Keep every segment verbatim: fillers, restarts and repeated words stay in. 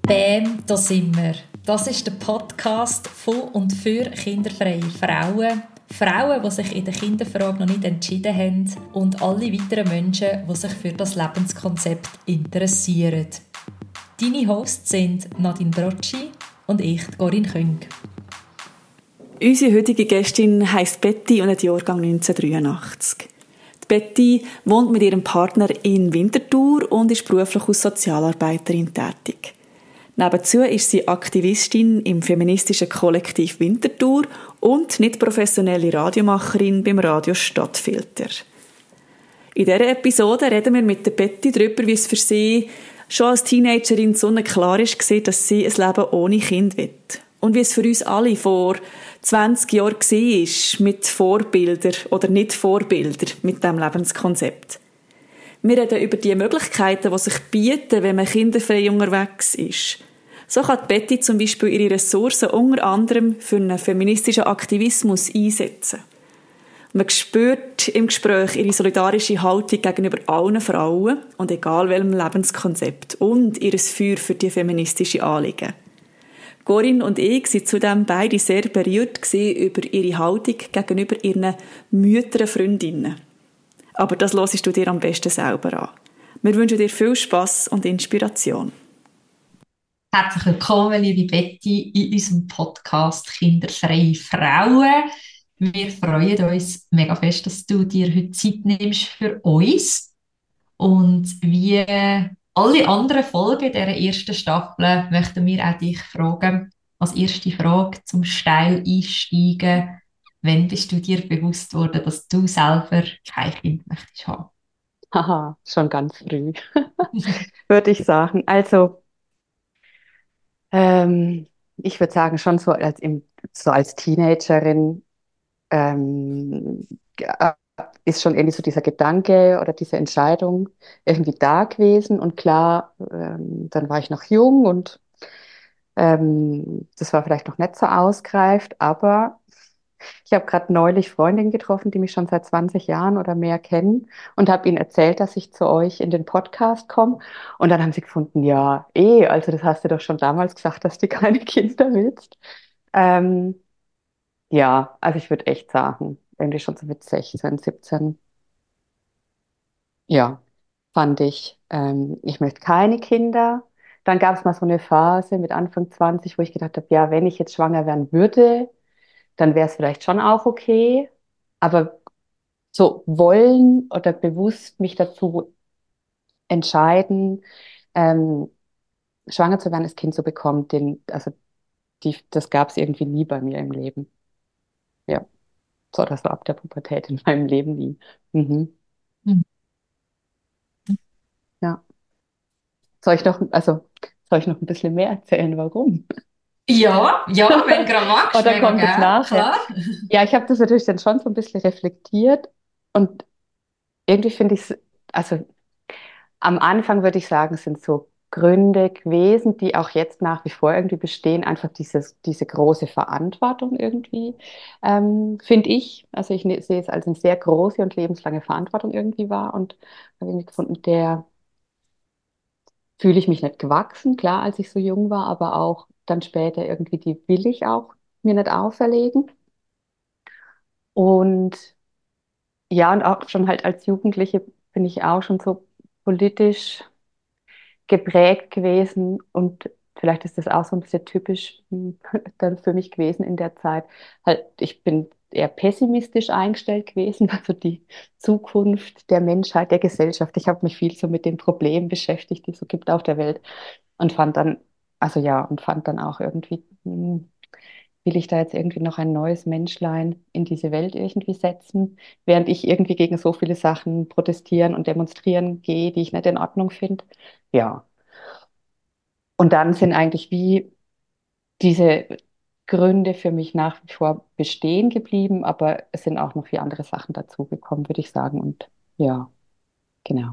Bäm, da sind wir. Das ist der Podcast von und für kinderfreie Frauen. Frauen, die sich in der Kinderfrage noch nicht entschieden haben und alle weiteren Menschen, die sich für das Lebenskonzept interessieren. Deine Hosts sind Nadine Brocci und ich, Corinne Küng. Unsere heutige Gästin heisst Betty und hat Jahrgang neunzehnhundertdreiundachtzig. Die Betty wohnt mit ihrem Partner in Winterthur und ist beruflich als Sozialarbeiterin tätig. Nebenzu ist sie Aktivistin im feministischen Kollektiv Winterthur und nicht professionelle Radiomacherin beim Radio Stadtfilter. In dieser Episode reden wir mit der Betty darüber, wie es für sie schon als Teenagerin so klar ist, dass sie ein Leben ohne Kind will. Und wie es für uns alle vor zwanzig Jahren war, mit Vorbildern oder nicht Vorbildern, mit diesem Lebenskonzept. Wir reden über die Möglichkeiten, die sich bieten, wenn man kinderfrei unterwegs ist. So kann Betty zum Beispiel ihre Ressourcen unter anderem für einen feministischen Aktivismus einsetzen. Man spürt im Gespräch ihre solidarische Haltung gegenüber allen Frauen und egal welchem Lebenskonzept und ihr Feuer für die feministische Anliegen. Corinne und ich waren zudem beide sehr berührt über ihre Haltung gegenüber ihren Müttern Freundinnen. Aber das hörst du dir am besten selber an. Wir wünschen dir viel Spass und Inspiration. Herzlich willkommen, liebe Betty, in unserem Podcast Kinderfreie Frauen. Wir freuen uns mega fest, dass du dir heute Zeit nimmst für uns. Und wie alle anderen Folgen dieser ersten Staffel möchten wir auch dich fragen, als erste Frage zum steil einsteigen: Wann bist du dir bewusst worden, dass du selber kein Kind möchtest haben? Haha, schon ganz früh, würde ich sagen. Also, ähm, ich würde sagen, schon so als, im, so als Teenagerin ähm, äh, ist schon irgendwie so dieser Gedanke oder diese Entscheidung irgendwie da gewesen. Und klar, ähm, dann war ich noch jung und ähm, das war vielleicht noch nicht so ausgereift, aber ich habe gerade neulich Freundinnen getroffen, die mich schon seit zwanzig Jahren oder mehr kennen und habe ihnen erzählt, dass ich zu euch in den Podcast komme. Und dann haben sie gefunden, ja, eh, also das hast du doch schon damals gesagt, dass du keine Kinder willst. Ähm, ja, also ich würde echt sagen, irgendwie schon so mit sechzehn, siebzehn, ja, fand ich, ähm, ich möchte keine Kinder. Dann gab es mal so eine Phase mit Anfang zwanzig, wo ich gedacht habe, ja, wenn ich jetzt schwanger werden würde, dann wäre es vielleicht schon auch okay. Aber so wollen oder bewusst mich dazu entscheiden, ähm, schwanger zu werden, das Kind zu bekommen, den, also die, das gab es irgendwie nie bei mir im Leben. Ja, so das war ab der Pubertät in meinem Leben nie. Mhm. Mhm. Ja. Soll ich noch, also soll ich noch ein bisschen mehr erzählen, warum? Ja, ja, wenn du gerade magst, Oder mega kommt es gerne, nachher? klar. Ja, ich habe das natürlich dann schon so ein bisschen reflektiert und irgendwie finde ich es, also am Anfang würde ich sagen, sind so Gründe gewesen, die auch jetzt nach wie vor irgendwie bestehen, einfach dieses, diese große Verantwortung irgendwie, ähm, finde ich. Also ich ne- sehe es als eine sehr große und lebenslange Verantwortung irgendwie war und habe irgendwie gefunden, der fühle ich mich nicht gewachsen, klar, als ich so jung war, aber auch dann später irgendwie, die will ich auch mir nicht auferlegen. Und ja, und auch schon halt als Jugendliche bin ich auch schon so politisch geprägt gewesen und vielleicht ist das auch so ein bisschen typisch hm, dann für mich gewesen in der Zeit. Halt, ich bin eher pessimistisch eingestellt gewesen, also die Zukunft der Menschheit, der Gesellschaft. Ich habe mich viel so mit den Problemen beschäftigt, die es so gibt auf der Welt und fand dann, also ja, und fand dann auch irgendwie, hm, will ich da jetzt irgendwie noch ein neues Menschlein in diese Welt irgendwie setzen, während ich irgendwie gegen so viele Sachen protestieren und demonstrieren gehe, die ich nicht in Ordnung finde. Ja. Und dann sind eigentlich wie diese Gründe für mich nach wie vor bestehen geblieben, aber es sind auch noch viele andere Sachen dazugekommen, würde ich sagen. Und ja, genau,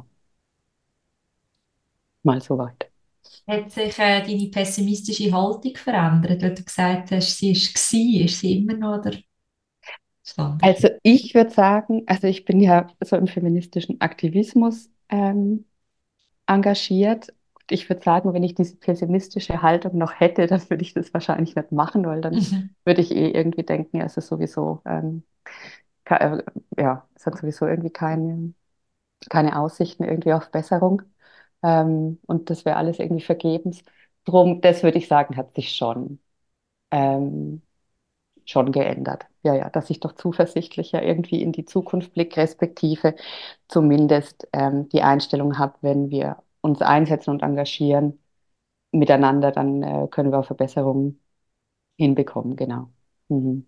mal soweit. Hat sich äh, deine pessimistische Haltung verändert, weil du gesagt hast, sie ist gsi, ist sie immer noch, oder ist anders? Also ich würde sagen, also ich bin ja so im feministischen Aktivismus ähm, engagiert ich würde sagen, wenn ich diese pessimistische Haltung noch hätte, dann würde ich das wahrscheinlich nicht machen, weil dann Mhm. würde ich eh irgendwie denken, ja, es ist sowieso, ähm, ke- äh, ja, es hat sowieso irgendwie keine, keine Aussichten irgendwie auf Besserung. Ähm, und das wäre alles irgendwie vergebens. Drum, das würde ich sagen, hat sich schon, ähm, schon geändert. Ja, ja, dass ich doch zuversichtlicher irgendwie in die Zukunft blicke, respektive zumindest ähm, die Einstellung habe, wenn wir uns einsetzen und engagieren miteinander, dann äh, können wir auch Verbesserungen hinbekommen, genau. Mhm.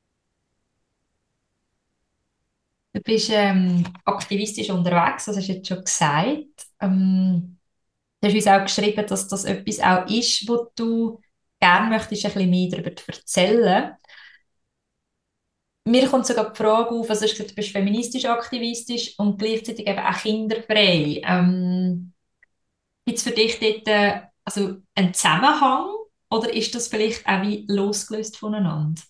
Du bist ähm, aktivistisch unterwegs, das hast du jetzt schon gesagt. Ähm, du hast uns auch geschrieben, dass das etwas auch ist, wo du gerne möchtest, ein bisschen mehr darüber erzählen. Mir kommt sogar die Frage auf, also du hast gesagt, du bist feministisch aktivistisch und gleichzeitig eben auch kinderfrei. Ähm, Gibt es für dich dort äh, also einen Zusammenhang oder ist das vielleicht auch wie losgelöst voneinander?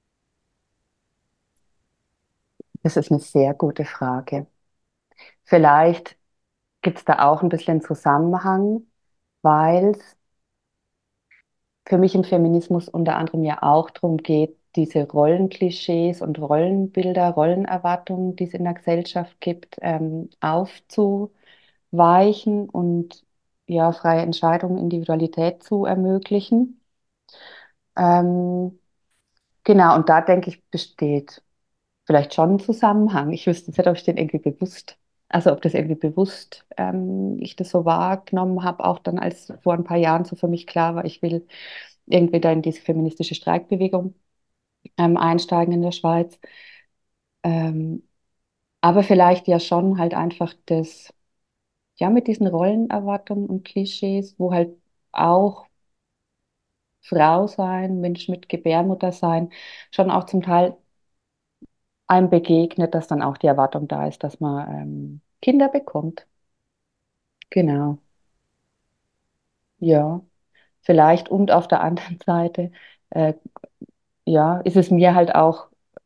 Das ist eine sehr gute Frage. Vielleicht gibt es da auch ein bisschen Zusammenhang, weil es für mich im Feminismus unter anderem ja auch darum geht, diese Rollenklischees und Rollenbilder, Rollenerwartungen, die es in der Gesellschaft gibt, ähm, aufzuweichen und ja, freie Entscheidungen, Individualität zu ermöglichen. Ähm, genau, und da denke ich, besteht vielleicht schon ein Zusammenhang. Ich wüsste jetzt nicht, ob ich den irgendwie bewusst, also ob das irgendwie bewusst ähm, ich das so wahrgenommen habe, auch dann, als vor ein paar Jahren so für mich klar war, ich will irgendwie da in diese feministische Streikbewegung ähm, einsteigen in der Schweiz. Ähm, aber vielleicht ja schon halt einfach das, ja, mit diesen Rollenerwartungen und Klischees, wo halt auch Frau sein, Mensch mit Gebärmutter sein, schon auch zum Teil einem begegnet, dass dann auch die Erwartung da ist, dass man ähm, Kinder bekommt. Genau, ja, vielleicht. Und auf der anderen Seite, äh, ja, ist es mir halt auch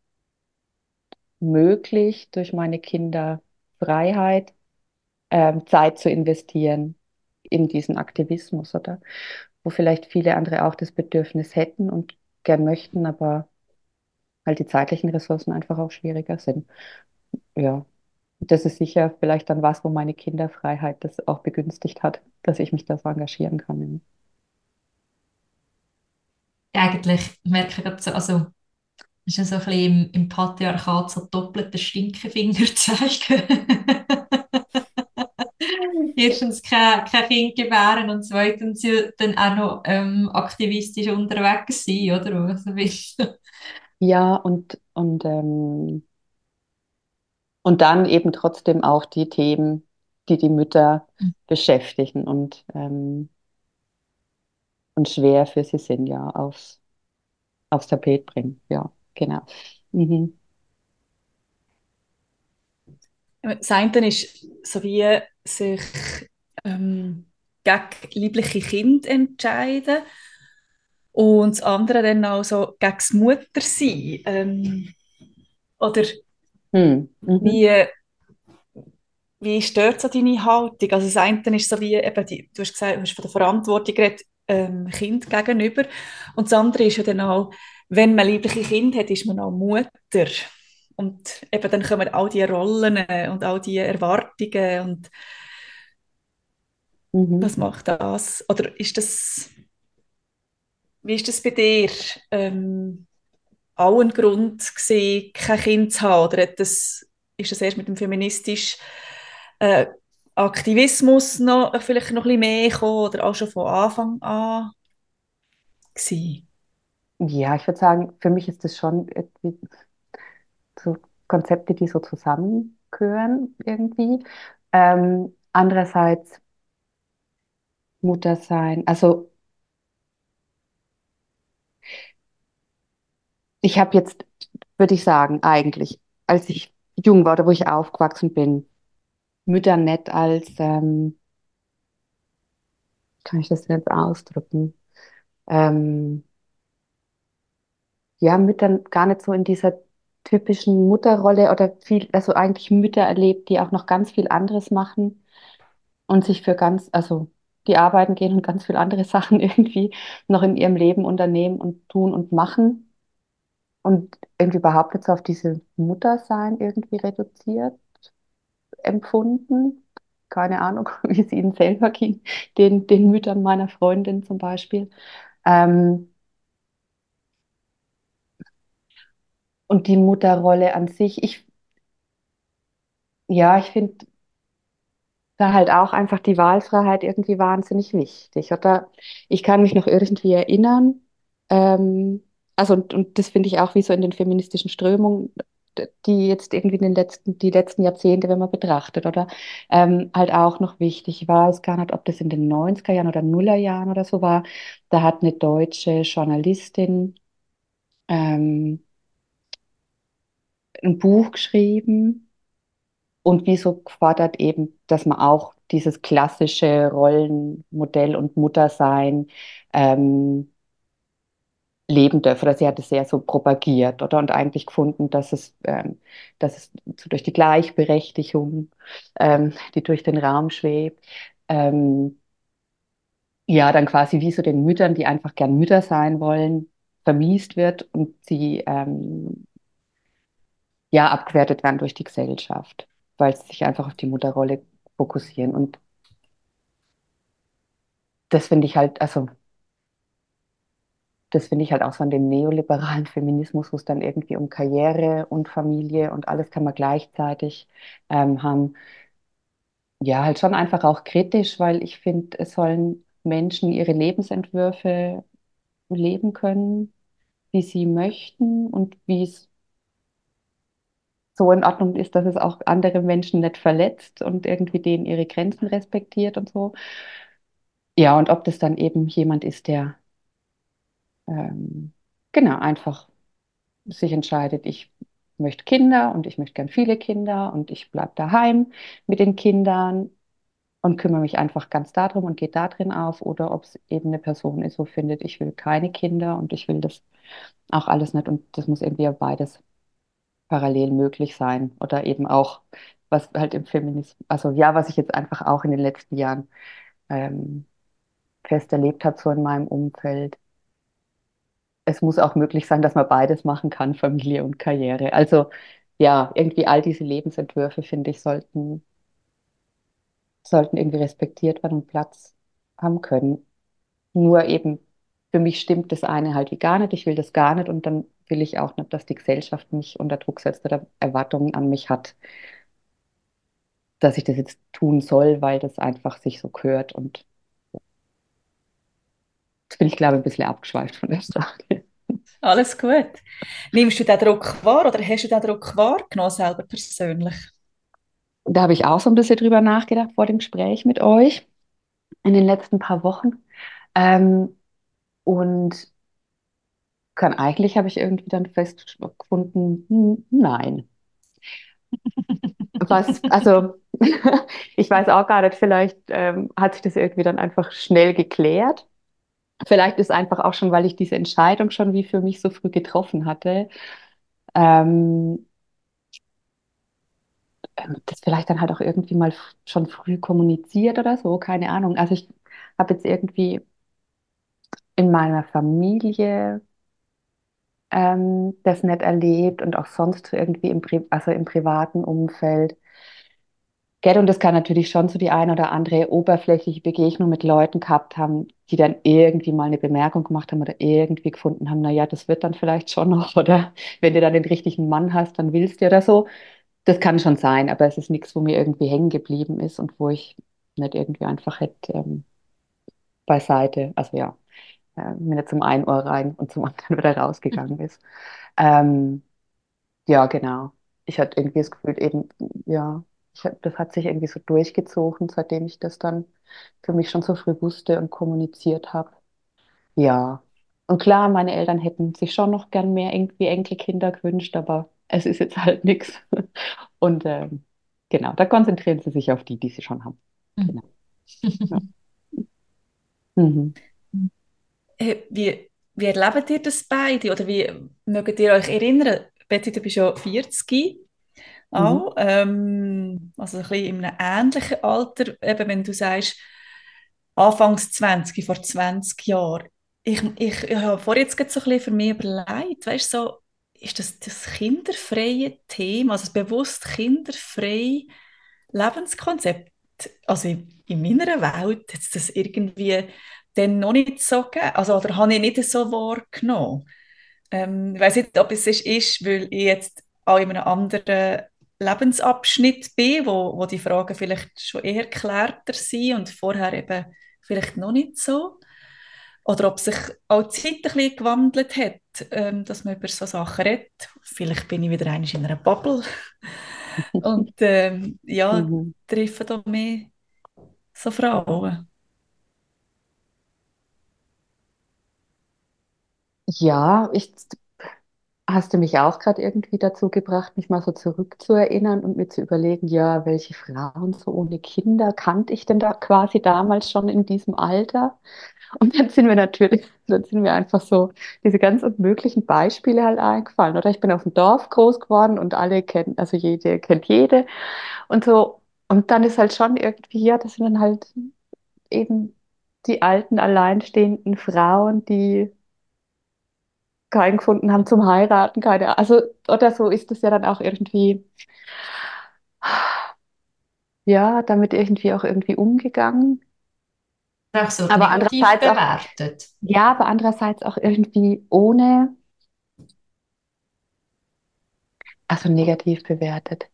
möglich, durch meine Kinderfreiheit ähm, Zeit zu investieren in diesen Aktivismus, oder? Wo vielleicht viele andere auch das Bedürfnis hätten und gern möchten, aber halt die zeitlichen Ressourcen einfach auch schwieriger sind. Ja, das ist sicher vielleicht dann was, wo meine Kinderfreiheit das auch begünstigt hat, dass ich mich da so engagieren kann. Eigentlich merke ich gerade so, also ist ja so ein bisschen im, im Patriarchat so doppelter Stinkefinger zeigen. Erstens kein, kein Kind gebären und zweitens ja dann auch noch ähm, aktivistisch unterwegs sein, oder? Also, wie- Ja, und, und, ähm, und dann eben trotzdem auch die Themen, die die Mütter beschäftigen und, ähm, und schwer für sie sind, ja, aufs, aufs Tapet bringen. Ja, genau. Mhm. Das eine ist so wie sich ähm, gegen liebliche Kinder entscheiden und das andere dann auch so gegen das Muttersein. Ähm, oder Hm. Mhm. wie, wie stört so deine Haltung? Also das eine ist so wie, eben die, du hast gesagt, du hast von der Verantwortung geredet, ähm, Kind gegenüber. Und das andere ist ja dann auch, wenn man liebliche Kinder hat, ist man auch Mutter. Und eben dann kommen all die Rollen und all die Erwartungen und was Mhm. macht das? Oder ist das, wie ist das bei dir? Ähm, auch ein Grund gewesen, kein Kind zu haben? Oder hat das, ist das erst mit dem feministischen äh, Aktivismus noch, vielleicht noch ein bisschen mehr gekommen oder auch schon von Anfang an gewesen? Ja, ich würde sagen, für mich ist das schon irgendwie so Konzepte, die so zusammengehören irgendwie. Ähm, andererseits Mutter sein. Also ich habe jetzt, würde ich sagen, eigentlich, als ich jung war oder wo ich aufgewachsen bin, Mütter nicht als, ähm, kann ich das jetzt ausdrücken, ähm, ja, Mütter gar nicht so in dieser typischen Mutterrolle oder viel, also eigentlich Mütter erlebt, die auch noch ganz viel anderes machen und sich für ganz, also die arbeiten gehen und ganz viele andere Sachen irgendwie noch in ihrem Leben unternehmen und tun und machen und irgendwie überhaupt nicht so auf diese Muttersein irgendwie reduziert empfunden. Keine Ahnung, wie es ihnen selber ging, den, den Müttern meiner Freundin zum Beispiel. Ähm, und die Mutterrolle an sich, ich, ja, ich finde da halt auch einfach die Wahlfreiheit irgendwie wahnsinnig wichtig. Oder ich kann mich noch irgendwie erinnern, ähm, also und, und das finde ich auch wie so in den feministischen Strömungen, d- die jetzt irgendwie in den letzten, die letzten Jahrzehnte, wenn man betrachtet, oder ähm, halt auch noch wichtig. Ich weiß gar nicht, ob das in den neunziger Jahren oder Nuller Jahren oder so war. Da hat eine deutsche Journalistin ähm, ein Buch geschrieben und wie so gefordert eben, dass man auch dieses klassische Rollenmodell und Muttersein ähm, leben darf. Oder sie hat es sehr so propagiert, oder? Und eigentlich gefunden, dass es, ähm, dass es so durch die Gleichberechtigung, ähm, die durch den Raum schwebt, ähm, ja, dann quasi wie so den Müttern, die einfach gern Mütter sein wollen, vermiest wird und sie ähm, ja abgewertet werden durch die Gesellschaft, weil sie sich einfach auf die Mutterrolle fokussieren. Und das finde ich halt, also das finde ich halt auch so an dem neoliberalen Feminismus, wo es dann irgendwie um Karriere und Familie und alles kann man gleichzeitig ähm, haben. Ja, halt schon einfach auch kritisch, weil ich finde, es sollen Menschen ihre Lebensentwürfe leben können, wie sie möchten und wie es so in Ordnung ist, dass es auch andere Menschen nicht verletzt und irgendwie denen ihre Grenzen respektiert und so. Ja, und ob das dann eben jemand ist, der ähm, genau einfach sich entscheidet, ich möchte Kinder und ich möchte gern viele Kinder und ich bleibe daheim mit den Kindern und kümmere mich einfach ganz darum und gehe da drin auf, oder ob es eben eine Person ist, wo findet, ich will keine Kinder und ich will das auch alles nicht und das muss irgendwie beides parallel möglich sein oder eben auch, was halt im Feminismus, also ja, was ich jetzt einfach auch in den letzten Jahren ähm, fest erlebt habe, so in meinem Umfeld. Es muss auch möglich sein, dass man beides machen kann, Familie und Karriere. Also ja, irgendwie all diese Lebensentwürfe, finde ich, sollten, sollten irgendwie respektiert werden und Platz haben können. Nur eben, für mich stimmt das eine halt wie gar nicht. Ich will das gar nicht und dann will ich auch nicht, dass die Gesellschaft mich unter Druck setzt oder Erwartungen an mich hat, dass ich das jetzt tun soll, weil das einfach sich so gehört. Und jetzt bin ich, glaube ich, ein bisschen abgeschweift von der Frage. Alles gut. Nimmst du den Druck wahr oder hast du den Druck wahrgenommen, selber persönlich? Da habe ich auch so ein bisschen drüber nachgedacht vor dem Gespräch mit euch in den letzten paar Wochen. Ähm, und kann eigentlich habe ich irgendwie dann festgefunden, hm, nein. Was, also ich weiß auch gar nicht, vielleicht ähm, hat sich das irgendwie dann einfach schnell geklärt. Vielleicht ist einfach auch schon, weil ich diese Entscheidung schon wie für mich so früh getroffen hatte, ähm, ähm, das vielleicht dann halt auch irgendwie mal f- schon früh kommuniziert oder so, keine Ahnung. Also ich habe jetzt irgendwie in meiner Familie ähm, das nicht erlebt und auch sonst so irgendwie im, Pri also im privaten Umfeld. Gell, und das kann natürlich schon so die eine oder andere oberflächliche Begegnung mit Leuten gehabt haben, die dann irgendwie mal eine Bemerkung gemacht haben oder irgendwie gefunden haben, naja, das wird dann vielleicht schon noch, oder wenn du dann den richtigen Mann hast, dann willst du oder so. Das kann schon sein, aber es ist nichts, wo mir irgendwie hängen geblieben ist und wo ich nicht irgendwie einfach hätte ähm, beiseite, also ja, äh, mir nicht zum einen Ohr rein und zum anderen wieder rausgegangen ist. Ähm, ja, genau. Ich hatte irgendwie das Gefühl, eben, ja, ich, hab- das hat sich irgendwie so durchgezogen, seitdem ich das dann für mich schon so früh wusste und kommuniziert habe. Ja. Und klar, meine Eltern hätten sich schon noch gern mehr irgendwie Enkelkinder gewünscht, aber es ist jetzt halt nichts. Und ähm, genau, da konzentrieren sie sich auf die, die sie schon haben. Genau. Ja. Mhm. Äh, Wie, wie erlebt ihr das beide? Oder wie mögt ihr euch erinnern? Betty, du bist ja vierzig Mhm. auch, ähm, also ein bisschen in einem ähnlichen Alter, eben wenn du sagst, Anfangs zwanzig, vor zwanzig Jahren. Ich, ich, ich habe vorher jetzt gerade so ein bisschen für mich überlegt, weißt du, so, ist das das kinderfreie Thema, also das bewusst kinderfreie Lebenskonzept, also in, in meiner Welt hat es das irgendwie dann noch nicht so gegeben, also oder habe ich nicht so wahrgenommen. Ähm, ich weiß nicht, ob es ist, ist, weil ich jetzt auch in einem anderen Lebensabschnitt bin, wo, wo die Fragen vielleicht schon eher geklärter sind und vorher eben vielleicht noch nicht so. Oder ob sich auch die Zeit ein bisschen gewandelt hat, ähm, dass man über so Sachen redet. Vielleicht bin ich wieder einmal in einer Bubble und ähm, ja, Mhm. treffe da mehr so Frauen. Ja, ich hast du mich auch gerade irgendwie dazu gebracht, mich mal so zurückzuerinnern und mir zu überlegen, ja, welche Frauen so ohne Kinder kannte ich denn da quasi damals schon in diesem Alter? Und dann sind mir natürlich, dann sind mir einfach so diese ganz unmöglichen Beispiele halt eingefallen. Oder ich bin auf dem Dorf groß geworden und alle kennen, also jede kennt jede und so. Und dann ist halt schon irgendwie, ja, das sind dann halt eben die alten, alleinstehenden Frauen, die keinen gefunden haben zum Heiraten, keine, also oder so ist es ja dann auch irgendwie, ja, damit irgendwie auch irgendwie umgegangen. Auch so Aber negativ andererseits auch, bewertet. ja, aber andererseits auch irgendwie ohne, also negativ bewertet.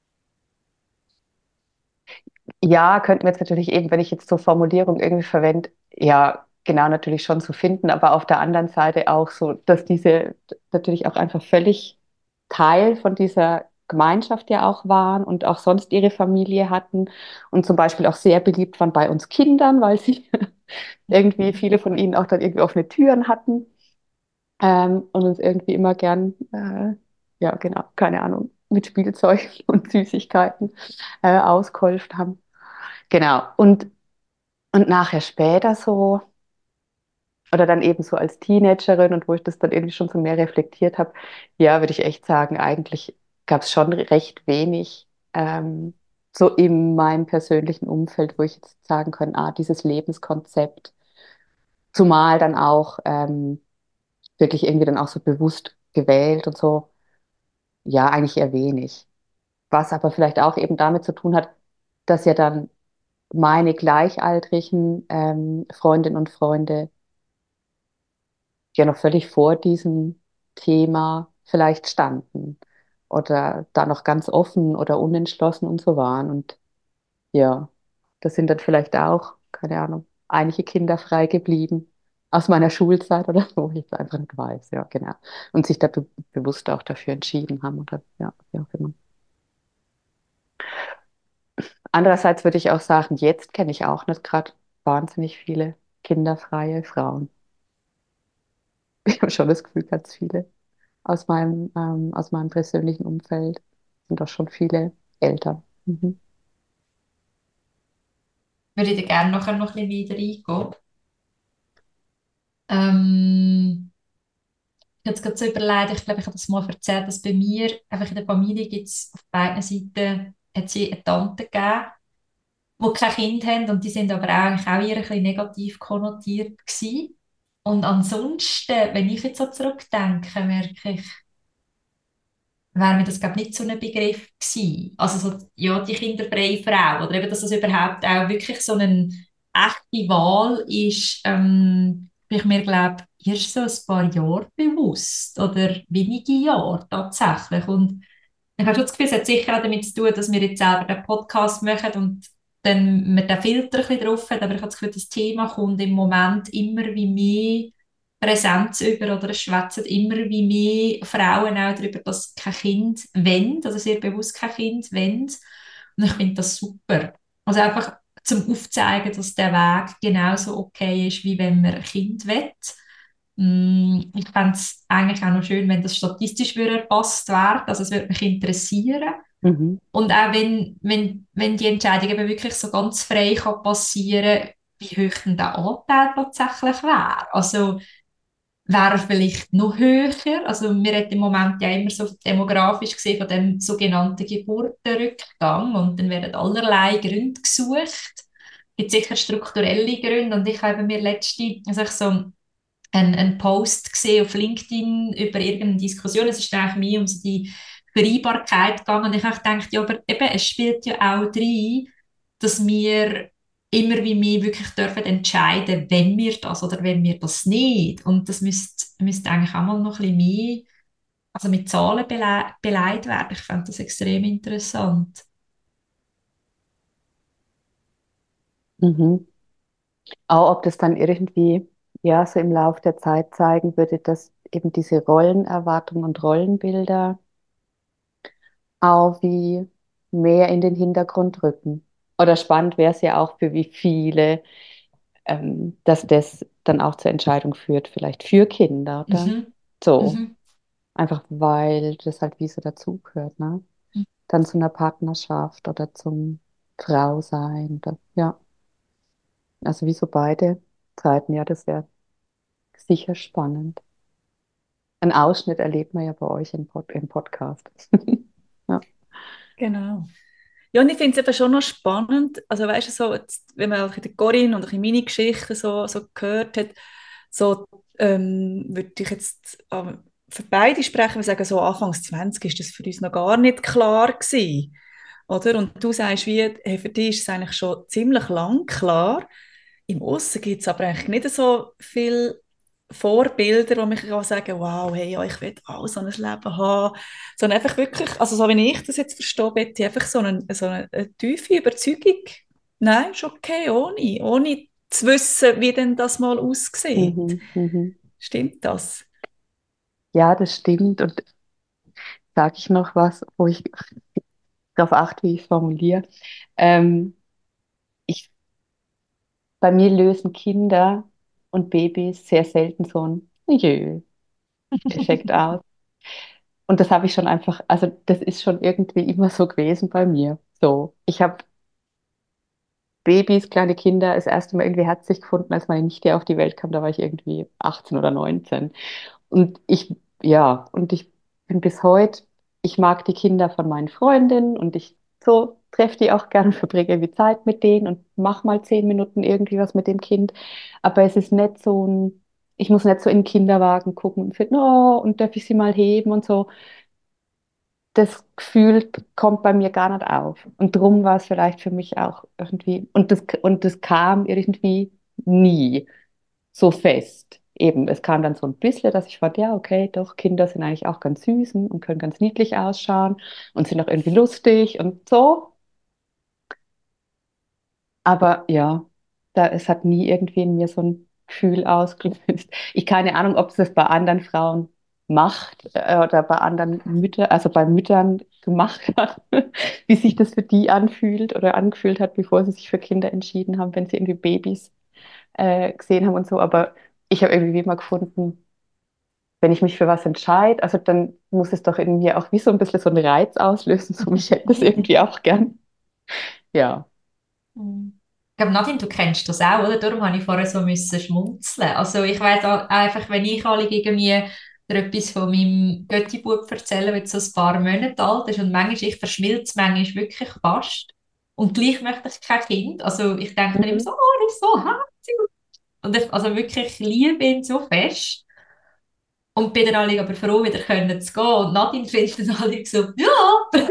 Ja, könnten wir jetzt natürlich eben, wenn ich jetzt so Formulierung irgendwie verwende, ja, genau, natürlich schon zu finden, aber auf der anderen Seite auch so, dass diese natürlich auch einfach völlig Teil von dieser Gemeinschaft ja auch waren und auch sonst ihre Familie hatten und zum Beispiel auch sehr beliebt waren bei uns Kindern, weil sie irgendwie viele von ihnen auch dann irgendwie offene Türen hatten, ähm, und uns irgendwie immer gern, äh, ja, genau, keine Ahnung, mit Spielzeug und Süßigkeiten äh, ausgeholfen haben. Genau. Und, und nachher später so, oder dann eben so als Teenagerin und wo ich das dann irgendwie schon so mehr reflektiert habe, ja, würde ich echt sagen, eigentlich gab es schon recht wenig, ähm, so in meinem persönlichen Umfeld, wo ich jetzt sagen kann, ah, dieses Lebenskonzept, zumal dann auch ähm, wirklich irgendwie dann auch so bewusst gewählt und so, ja, eigentlich eher wenig. Was aber vielleicht auch eben damit zu tun hat, dass ja dann meine gleichaltrigen ähm, Freundinnen und Freunde ja noch völlig vor diesem Thema vielleicht standen oder da noch ganz offen oder unentschlossen und so waren. Und ja, das sind dann vielleicht auch, keine Ahnung, einige Kinder frei geblieben aus meiner Schulzeit oder so, wo ich jetzt einfach nicht weiß, ja, genau. Und sich da be bewusst auch dafür entschieden haben oder ja, wie auch immer. Andererseits würde ich auch sagen, jetzt kenne ich auch nicht gerade wahnsinnig viele kinderfreie Frauen. Ich habe schon das Gefühl, ganz viele aus meinem, ähm, aus meinem persönlichen Umfeld sind doch schon viele Eltern. Mhm. Würde ich da gerne nachher noch ein bisschen weiter eingehen. Ähm, ich habe jetzt gerade so überlegt, ich glaube, ich habe das mal erzählt, dass bei mir, einfach in der Familie gibt es auf beiden Seiten, hat es eine Tante gegeben, die kein Kind haben und die sind aber auch, eigentlich auch eher ein bisschen negativ konnotiert gewesen. Und ansonsten, wenn ich jetzt so zurückdenke, merke ich, wäre mir das, glaube ich, nicht so ein Begriff gewesen. Also so, ja, die kinderfreie Frau, oder eben, dass das überhaupt auch wirklich so eine echte Wahl ist, ähm, bin ich mir, glaube ich, erst so ein paar Jahre bewusst, oder wenige Jahre tatsächlich. Und ich habe schon das Gefühl, es hat sicher auch damit zu tun, dass wir jetzt selber den Podcast machen und dann man den Filter ein bisschen drauf hat, aber ich habe das Gefühl, das Thema kommt im Moment immer wie mehr Präsenz über oder es schwätzen immer wie mehr Frauen auch darüber, dass sie kein Kind wollen, also sehr bewusst kein Kind wollen. Und ich finde das super. Also einfach zum Aufzeigen, dass der Weg genauso okay ist, wie wenn man ein Kind will. Mm, Ich fände es eigentlich auch noch schön, wenn das statistisch würde erfasst wird. Also es würde mich interessieren. Mhm. Und auch wenn, wenn, wenn die Entscheidung eben wirklich so ganz frei kann passieren, wie hoch denn der Anteil tatsächlich wäre. Also wäre er vielleicht noch höher. Also wir reden im Moment ja immer so demografisch gesehen von dem sogenannten Geburtenrückgang und dann werden allerlei Gründe gesucht. gibt sicher strukturelle Gründe und ich habe mir letzte, also ich so einen, einen Post gesehen auf LinkedIn über irgendeine Diskussion, es ist eigentlich mehr um so die Vereinbarkeit gegangen und ich habe gedacht, ja, aber eben, es spielt ja auch rein, dass wir immer wie mehr wirklich dürfen entscheiden, wenn wir das oder wenn wir das nicht. Und das müsste, müsste eigentlich auch mal noch ein bisschen mehr, also mit Zahlen bele beleidigt werden. Ich fand das extrem interessant. Mhm. Auch ob das dann irgendwie, ja, so im Lauf der Zeit zeigen würde, dass eben diese Rollenerwartungen und Rollenbilder auch wie mehr in den Hintergrund rücken. Oder spannend wäre es ja auch für wie viele, ähm, dass das dann auch zur Entscheidung führt, vielleicht für Kinder, oder? Mhm. So, Mhm. einfach weil das halt wie so dazugehört, ne? Dann zu einer Partnerschaft oder zum Frausein, oder, ja. Also wie so beide Seiten, ja, das wäre sicher spannend. Einen Ausschnitt erlebt man ja bei euch im, Pod im Podcast. Ja. Genau. Ja, und ich finde es eben schon noch spannend, also weißt du, so, jetzt, wenn man auch in der Corinne und in meine Geschichten so, so gehört hat, so ähm, würde ich jetzt ähm, für beide sprechen, wir sagen so Anfangs zwanzig ist das für uns noch gar nicht klar gewesen, oder? Und du sagst, wie, hey, für dich ist es eigentlich schon ziemlich lang klar. Im Aussen gibt es aber eigentlich nicht so viele Vorbilder, wo ich kann sagen, wow, hey, ja, ich will auch so ein Leben haben, sondern einfach wirklich, also so wie ich das jetzt verstehe, Betty, einfach so eine, so eine, eine tiefe Überzeugung. Nein, ist okay, ohne, ohne zu wissen, wie denn das mal aussieht. Mhm, mhm. Stimmt das? Ja, das stimmt. Und sage ich noch was, wo ich darauf achte, wie ich es formuliere. Ähm, ich, bei mir lösen Kinder und Babys sehr selten so ein Jö-Effekt aus. Und das habe ich schon einfach, also das ist schon irgendwie immer so gewesen bei mir. So, ich habe Babys, kleine Kinder, das erste Mal irgendwie herzlich gefunden, als meine Nichte auf die Welt kam. Da war ich irgendwie achtzehn oder neunzehn. Und ich, ja, und ich bin bis heute, ich mag die Kinder von meinen Freundinnen und ich so treffe die auch gern, verbringe irgendwie Zeit mit denen und mach mal zehn Minuten irgendwie was mit dem Kind. Aber es ist nicht so ein, ich muss nicht so in den Kinderwagen gucken und finden, oh, und darf ich sie mal heben und so. Das Gefühl kommt bei mir gar nicht auf. Und drum war es vielleicht für mich auch irgendwie, und das, und das kam irgendwie nie so fest. Eben, es kam dann so ein bisschen, dass ich fand, ja, okay, doch, Kinder sind eigentlich auch ganz süß und können ganz niedlich ausschauen und sind auch irgendwie lustig und so. Aber ja, da, es hat nie irgendwie in mir so ein Gefühl ausgelöst. Ich keine Ahnung, ob es das bei anderen Frauen macht äh, oder bei anderen Müttern, also bei Müttern gemacht hat, wie sich das für die anfühlt oder angefühlt hat, bevor sie sich für Kinder entschieden haben, wenn sie irgendwie Babys äh, gesehen haben und so. Aber ich habe irgendwie immer gefunden, wenn ich mich für was entscheide, also dann muss es doch in mir auch wie so ein bisschen so einen Reiz auslösen, so ich hätte das irgendwie auch gern. Ja. Mhm. Ich glaube, Nadine, du kennst das auch, oder? Darum habe ich vorher so müssen schmunzeln. Also ich weiß einfach, wenn ich alle irgendwie dir etwas von meinem Götti-Bub erzähle, der jetzt so ein paar Monate alt ist und manchmal, ich verschmilze manchmal wirklich fast und gleich möchte ich kein Kind. Also ich denke dann immer Mhm. so, oh, er ist so herzig. Und ich also wirklich liebe ihn so fest. Und bin dann alle aber froh, wieder können zu gehen. Und Nadine findet dann alle so, ja.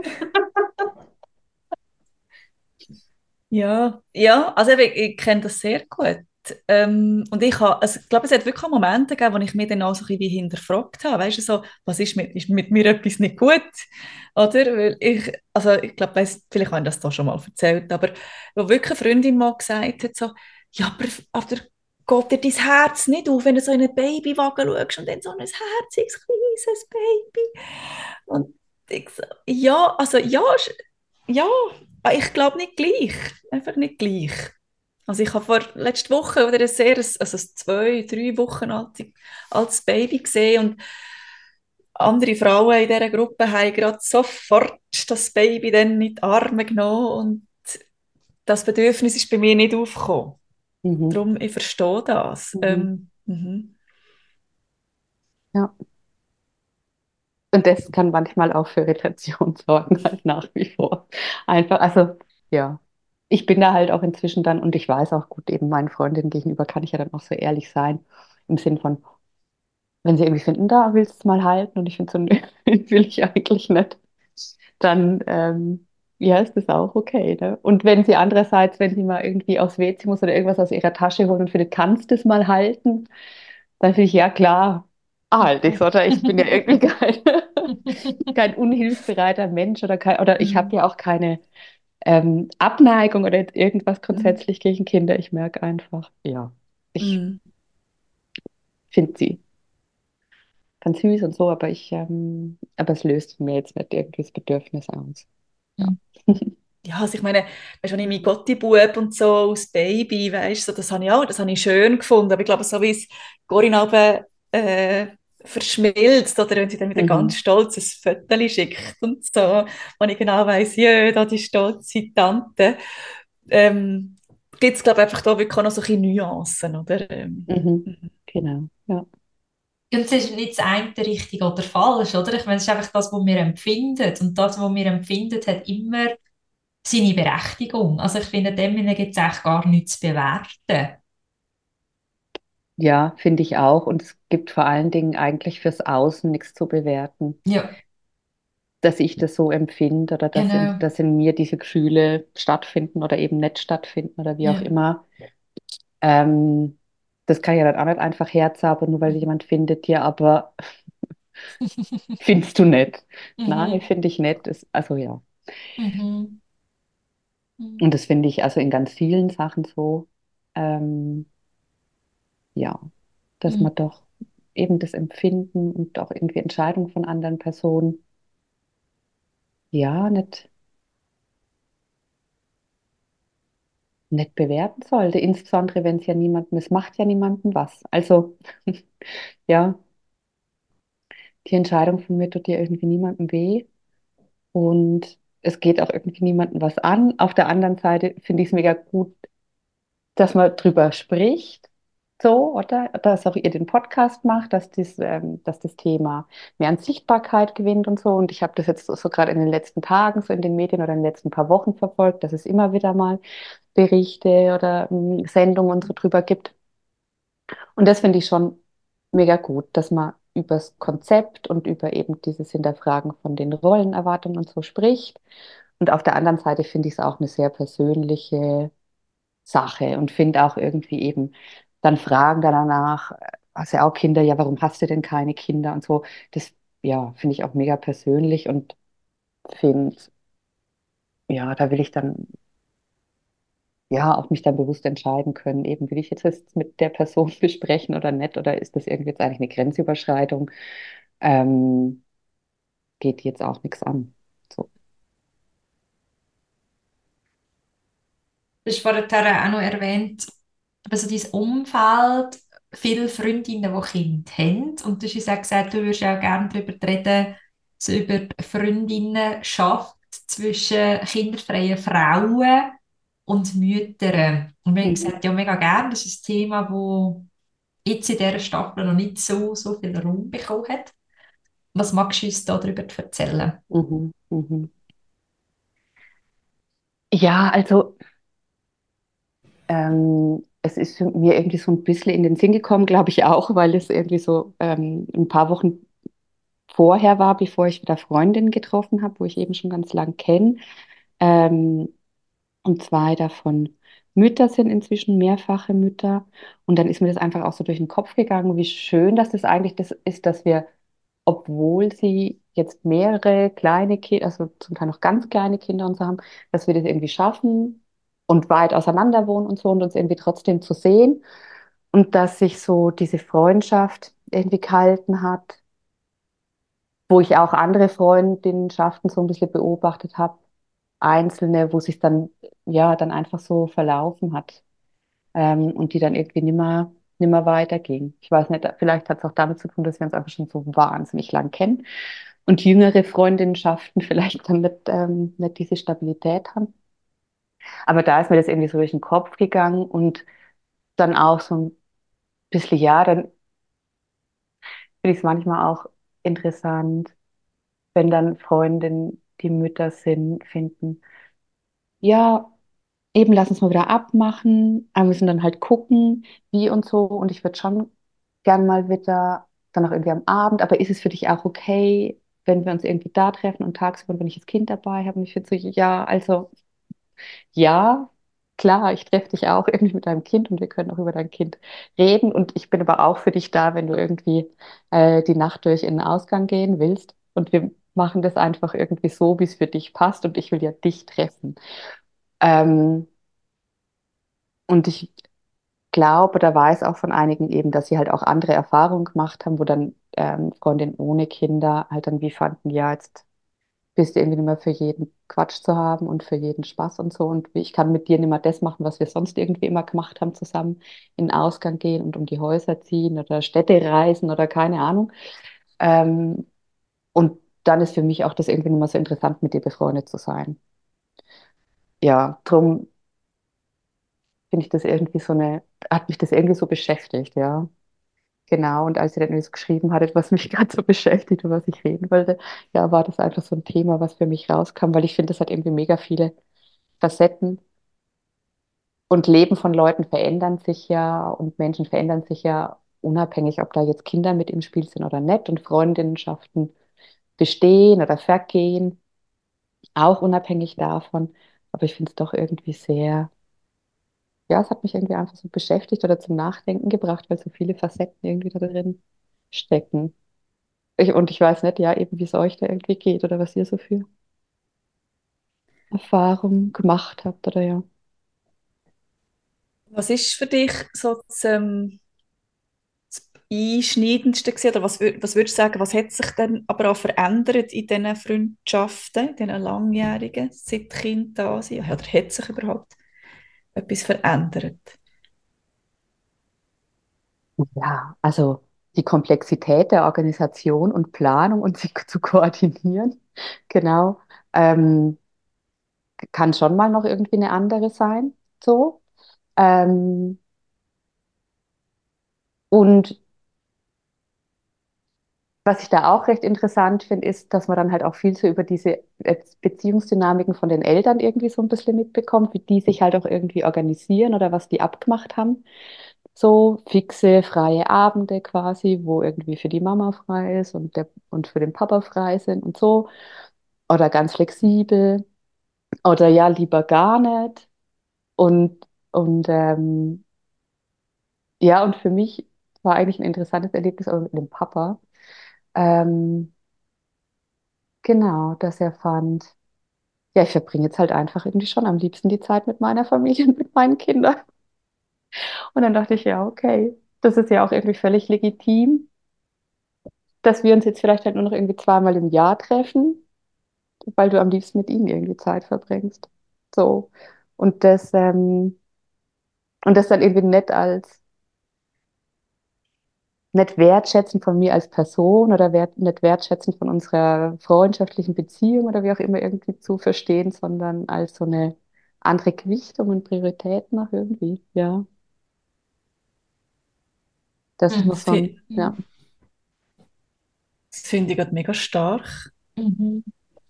Ja, ja, also eben, ich, ich kenne das sehr gut. Ähm, und ich habe, also ich glaube, es hat wirklich auch Momente gegeben, wo ich mich dann auch so ein bisschen wie hinterfragt habe. Weißt du, so, was ist mit, ist mit mir etwas nicht gut? Oder? Weil ich, also ich glaube, weiss, vielleicht habe ich das da schon mal erzählt, aber wo wirklich eine Freundin mal gesagt hat, so, ja, aber, aber geht dir dein Herz nicht auf, wenn du so in einen Babywagen schaust und dann so ein herziges, kleines Baby. Und ich so, ja, also ja, sch- ja, ah, ich glaube nicht gleich. Einfach nicht gleich. Also ich habe vor letzte Woche wieder ein sehr, also ein zwei, drei Wochen alt, altes Baby gesehen und andere Frauen in dieser Gruppe haben gerade sofort das Baby dann in die Arme genommen und das Bedürfnis ist bei mir nicht aufgekommen. Mhm. Darum, ich verstehe das. Mhm. Ähm, mhm. Ja. Und das kann manchmal auch für Irritation sorgen, halt nach wie vor. Einfach, also, ja. ich bin da halt auch inzwischen dann, und ich weiß auch gut, eben meinen Freundinnen gegenüber kann ich ja dann auch so ehrlich sein, im Sinn von, wenn sie irgendwie finden, da willst du es mal halten und ich finde so, nö, will ich eigentlich nicht, dann ähm, ja, ist das auch okay. Ne? Und wenn sie andererseits, wenn sie mal irgendwie aufs W C muss oder irgendwas aus ihrer Tasche holen und findet, kannst du das mal halten, dann finde ich, ja klar, halte ich oder ich bin ja irgendwie kein, kein unhilfsbereiter Mensch oder kein, oder ich habe Mhm. ja auch keine ähm, Abneigung oder jetzt irgendwas Mhm. grundsätzlich gegen Kinder. Ich merke einfach, ja, ich Mhm. finde sie ganz süß und so, aber ich, ähm, aber es löst mir jetzt nicht irgendwie das Bedürfnis aus. Ja. Mhm. Ja, also ich meine, weißt du, wenn ich mein Gottibub und so als Baby, weißt du, so, das habe ich auch, das habe ich schön gefunden, aber ich glaube, so wie es Corinne aber, äh, verschmilzt, oder wenn sie dann wieder ganz Mhm. stolz ein Foto schickt und so, und ich genau weiss, ja, da die stolze Tante, ähm, gibt es, glaube ich, einfach da wirklich auch noch so ein bisschen Nuancen, oder? Ähm, Mhm. mhm. Genau, ja. Und es ist nicht das eine richtig oder falsch, oder? Ich meine, es ist einfach das, was wir empfinden. Und das, was wir empfinden, hat immer seine Berechtigung. Also ich finde, dem gibt es eigentlich gar nichts zu bewerten. Ja, finde ich auch. Und es gibt vor allen Dingen eigentlich fürs Außen nichts zu bewerten, Ja, dass ich das so empfinde oder dass in, genau. dass in mir diese Gefühle stattfinden oder eben nicht stattfinden oder wie auch Ja. immer. Ähm, Das kann ja dann auch nicht einfach herzaubern, nur weil jemand findet, ja, aber findest du nicht? Nein, Mhm. finde ich nicht. Das, also ja. Mhm. Mhm. Und das finde ich also in ganz vielen Sachen so, ähm, ja, dass Mhm. man doch eben das Empfinden und auch irgendwie Entscheidungen von anderen Personen, ja, nicht, nicht bewerten sollte, insbesondere wenn es ja niemandem, es macht ja niemandem was. Also, ja, die Entscheidung von mir tut ja irgendwie niemandem weh und es geht auch irgendwie niemandem was an. Auf der anderen Seite finde ich es mega gut, dass man drüber spricht, so, oder? Dass auch ihr den Podcast macht, dass das, ähm, dass das Thema mehr an Sichtbarkeit gewinnt und so. Und ich habe das jetzt so, so gerade in den letzten Tagen, so in den Medien oder in den letzten paar Wochen verfolgt, dass es immer wieder mal Berichte oder ähm, Sendungen und so drüber gibt. Und das finde ich schon mega gut, dass man über das Konzept und über eben dieses Hinterfragen von den Rollenerwartungen und so spricht. Und auf der anderen Seite finde ich es auch eine sehr persönliche Sache und finde auch irgendwie eben dann Fragen danach, hast ja auch Kinder, ja, warum hast du denn keine Kinder und so. Das, ja, finde ich auch mega persönlich und finde, ja, da will ich dann, ja, auch mich dann bewusst entscheiden können, eben will ich jetzt das mit der Person besprechen oder nicht, oder ist das irgendwie jetzt eigentlich eine Grenzüberschreitung, ähm, geht jetzt auch nichts an. So. Du hast vorhin auch noch erwähnt, also dein Umfeld, viele Freundinnen, die Kinder haben. Und du hast uns auch gesagt, du würdest auch gerne darüber reden, so über die Freundinnenschaft zwischen kinderfreien Frauen und Müttern. Und wir haben Mhm. gesagt, ja, mega gerne, das ist ein Thema, das jetzt in dieser Staffel noch nicht so, so viel Raum bekommen hat. Was magst du uns da darüber erzählen? Mhm. Mhm. Ja, also Ähm, es ist mir irgendwie so ein bisschen in den Sinn gekommen, glaube ich auch, weil es irgendwie so ähm, ein paar Wochen vorher war, bevor ich wieder Freundinnen getroffen habe, wo ich eben schon ganz lang kenne. Ähm, und zwei davon Mütter sind inzwischen mehrfache Mütter. Und dann ist mir das einfach auch so durch den Kopf gegangen, wie schön, dass das eigentlich das ist, dass wir, obwohl sie jetzt mehrere kleine Kinder, also zum Teil noch ganz kleine Kinder und so haben, dass wir das irgendwie schaffen und weit auseinander wohnen und so und uns irgendwie trotzdem zu sehen. Und dass sich so diese Freundschaft irgendwie gehalten hat, wo ich auch andere Freundinnenschaften so ein bisschen beobachtet habe, einzelne, wo sich dann ja dann einfach so verlaufen hat ähm, und die dann irgendwie nimmer nimmer weiterging. Ich weiß nicht, vielleicht hat es auch damit zu tun, dass wir uns einfach schon so wahnsinnig lang kennen und jüngere Freundinnenschaften vielleicht dann nicht, ähm, nicht diese Stabilität haben. Aber da ist mir das irgendwie so durch den Kopf gegangen und dann auch so ein bisschen, ja, dann finde ich es manchmal auch interessant, wenn dann Freundinnen, die Mütter sind, finden, ja, eben lass uns mal wieder abmachen. Aber wir müssen dann halt gucken, wie und so. Und ich würde schon gern mal wieder, dann auch irgendwie am Abend, aber ist es für dich auch okay, wenn wir uns irgendwie da treffen und tagsüber, und wenn ich das Kind dabei habe? Und ich finde so, ja, also ja, klar, ich treffe dich auch irgendwie mit deinem Kind und wir können auch über dein Kind reden. Und ich bin aber auch für dich da, wenn du irgendwie äh, die Nacht durch in den Ausgang gehen willst. Und wir machen das einfach irgendwie so, wie es für dich passt. Und ich will ja dich treffen. Ähm, und ich glaube, da weiß auch von einigen eben, dass sie halt auch andere Erfahrungen gemacht haben, wo dann ähm, Freundinnen ohne Kinder halt dann wie fanden, ja, jetzt bist du irgendwie nicht mehr für jeden Quatsch zu haben und für jeden Spaß und so. Und ich kann mit dir nicht mehr das machen, was wir sonst irgendwie immer gemacht haben, zusammen in den Ausgang gehen und um die Häuser ziehen oder Städte reisen oder keine Ahnung. Ähm, und dann ist für mich auch das irgendwie nicht mehr so interessant, mit dir befreundet zu sein. Ja, drum finde ich das irgendwie so eine, hat mich das irgendwie so beschäftigt, ja. Genau, und als ihr dann irgendwie so geschrieben hattet, was mich gerade so beschäftigt und was ich reden wollte, ja, war das einfach so ein Thema, was für mich rauskam, weil ich finde, das hat irgendwie mega viele Facetten. Und Leben von Leuten verändern sich ja und Menschen verändern sich ja unabhängig, ob da jetzt Kinder mit im Spiel sind oder nicht und Freundinnenschaften bestehen oder vergehen, auch unabhängig davon. Aber ich finde es doch irgendwie sehr, ja, es hat mich irgendwie einfach so beschäftigt oder zum Nachdenken gebracht, weil so viele Facetten irgendwie da drin stecken. Ich, und ich weiß nicht, ja, eben wie es euch da irgendwie geht oder was ihr so für Erfahrungen gemacht habt oder ja. Was ist für dich so das, ähm, das Einschneidendste gewesen? Oder was, wür- was würdest du sagen, was hat sich denn aber auch verändert in diesen Freundschaften, in diesen langjährigen, seit die Kinder da sind? Oder hat sich überhaupt etwas verändert? Ja, also die Komplexität der Organisation und Planung und sie zu koordinieren, genau, ähm, kann schon mal noch irgendwie eine andere sein, so. Ähm, und was ich da auch recht interessant finde, ist, dass man dann halt auch viel so über diese äh, Beziehungsdynamiken von den Eltern irgendwie so ein bisschen mitbekommt, wie die sich halt auch irgendwie organisieren oder was die abgemacht haben. So fixe, freie Abende quasi, wo irgendwie für die Mama frei ist und, der, und für den Papa frei sind und so. Oder ganz flexibel. Oder ja, lieber gar nicht. Und, und ähm, ja, und für mich war eigentlich ein interessantes Erlebnis auch mit dem Papa. Ähm, genau, dass er fand, ja, ich verbringe jetzt halt einfach irgendwie schon am liebsten die Zeit mit meiner Familie und mit meinen Kindern. Und dann dachte ich, ja, okay, das ist ja auch irgendwie völlig legitim, dass wir uns jetzt vielleicht halt nur noch irgendwie zweimal im Jahr treffen, weil du am liebsten mit ihnen irgendwie Zeit verbringst. So. Und das, ähm, und das dann irgendwie nett als nicht wertschätzen von mir als Person oder wert, nicht wertschätzen von unserer freundschaftlichen Beziehung oder wie auch immer irgendwie zu verstehen, sondern als so eine andere Gewichtung und Priorität noch irgendwie. Ja, das ist Mhm. noch Das, so ein, fi- ja. das finde ich gerade mega stark. Mhm.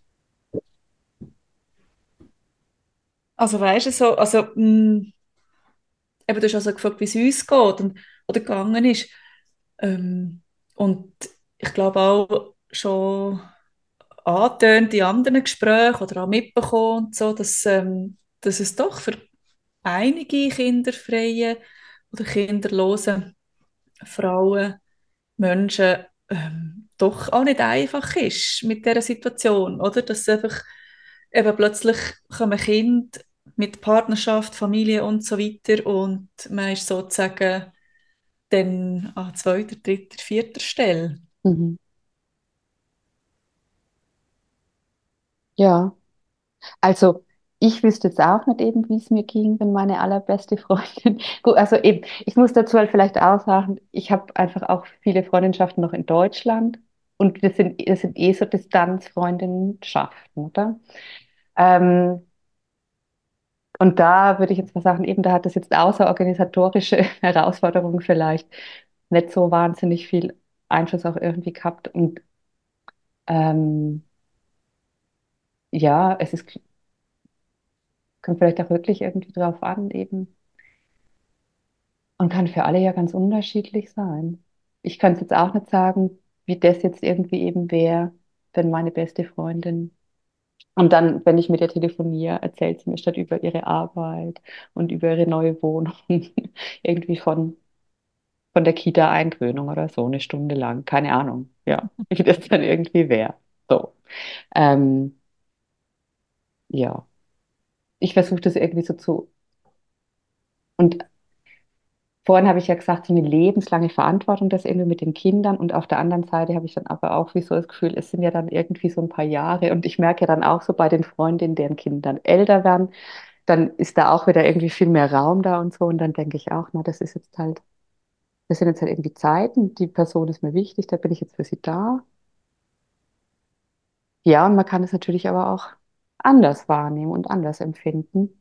Also weißt du, so, also, mh, eben, du hast also gefragt, wie es uns geht und, oder gegangen ist. Ähm, und ich glaube auch schon angetönt in anderen Gesprächen oder auch mitbekommen, und so, dass, ähm, dass es doch für einige kinderfreie oder kinderlose Frauen, Menschen ähm, doch auch nicht einfach ist mit dieser Situation, oder? Dass einfach eben plötzlich kommen Kinder mit Partnerschaft, Familie und so weiter und man ist sozusagen dann an zweiter, dritter, vierter Stelle. Mhm. Ja, also ich wüsste jetzt auch nicht eben, wie es mir ging, wenn meine allerbeste Freundin, gut, also eben, ich muss dazu halt vielleicht auch sagen, ich habe einfach auch viele Freundschaften noch in Deutschland und wir sind, wir sind eh so Distanzfreundschaften, oder? Ähm, und da würde ich jetzt mal sagen, eben, da hat das jetzt außer organisatorische Herausforderungen vielleicht nicht so wahnsinnig viel Einfluss auch irgendwie gehabt. Und ähm, ja, es ist kommt vielleicht auch wirklich irgendwie drauf an, eben. Und kann für alle ja ganz unterschiedlich sein. Ich kann es jetzt auch nicht sagen, wie das jetzt irgendwie eben wäre, wenn meine beste Freundin. Und dann, wenn ich mit ihr telefoniere, erzählt sie mir statt über ihre Arbeit und über ihre neue Wohnung irgendwie von, von der Kita-Eingewöhnung oder so, eine Stunde lang. Keine Ahnung, ja, wie das dann irgendwie wäre. So. Ähm, ja, ich versuche das irgendwie so zu. Und vorhin habe ich ja gesagt, so eine lebenslange Verantwortung, das irgendwie mit den Kindern. Und auf der anderen Seite habe ich dann aber auch wie so das Gefühl, es sind ja dann irgendwie so ein paar Jahre. Und ich merke ja dann auch so bei den Freundinnen, deren Kinder dann älter werden, dann ist da auch wieder irgendwie viel mehr Raum da und so. Und dann denke ich auch, na, das ist jetzt halt, das sind jetzt halt irgendwie Zeiten. Die Person ist mir wichtig, da bin ich jetzt für sie da. Ja, und man kann es natürlich aber auch anders wahrnehmen und anders empfinden.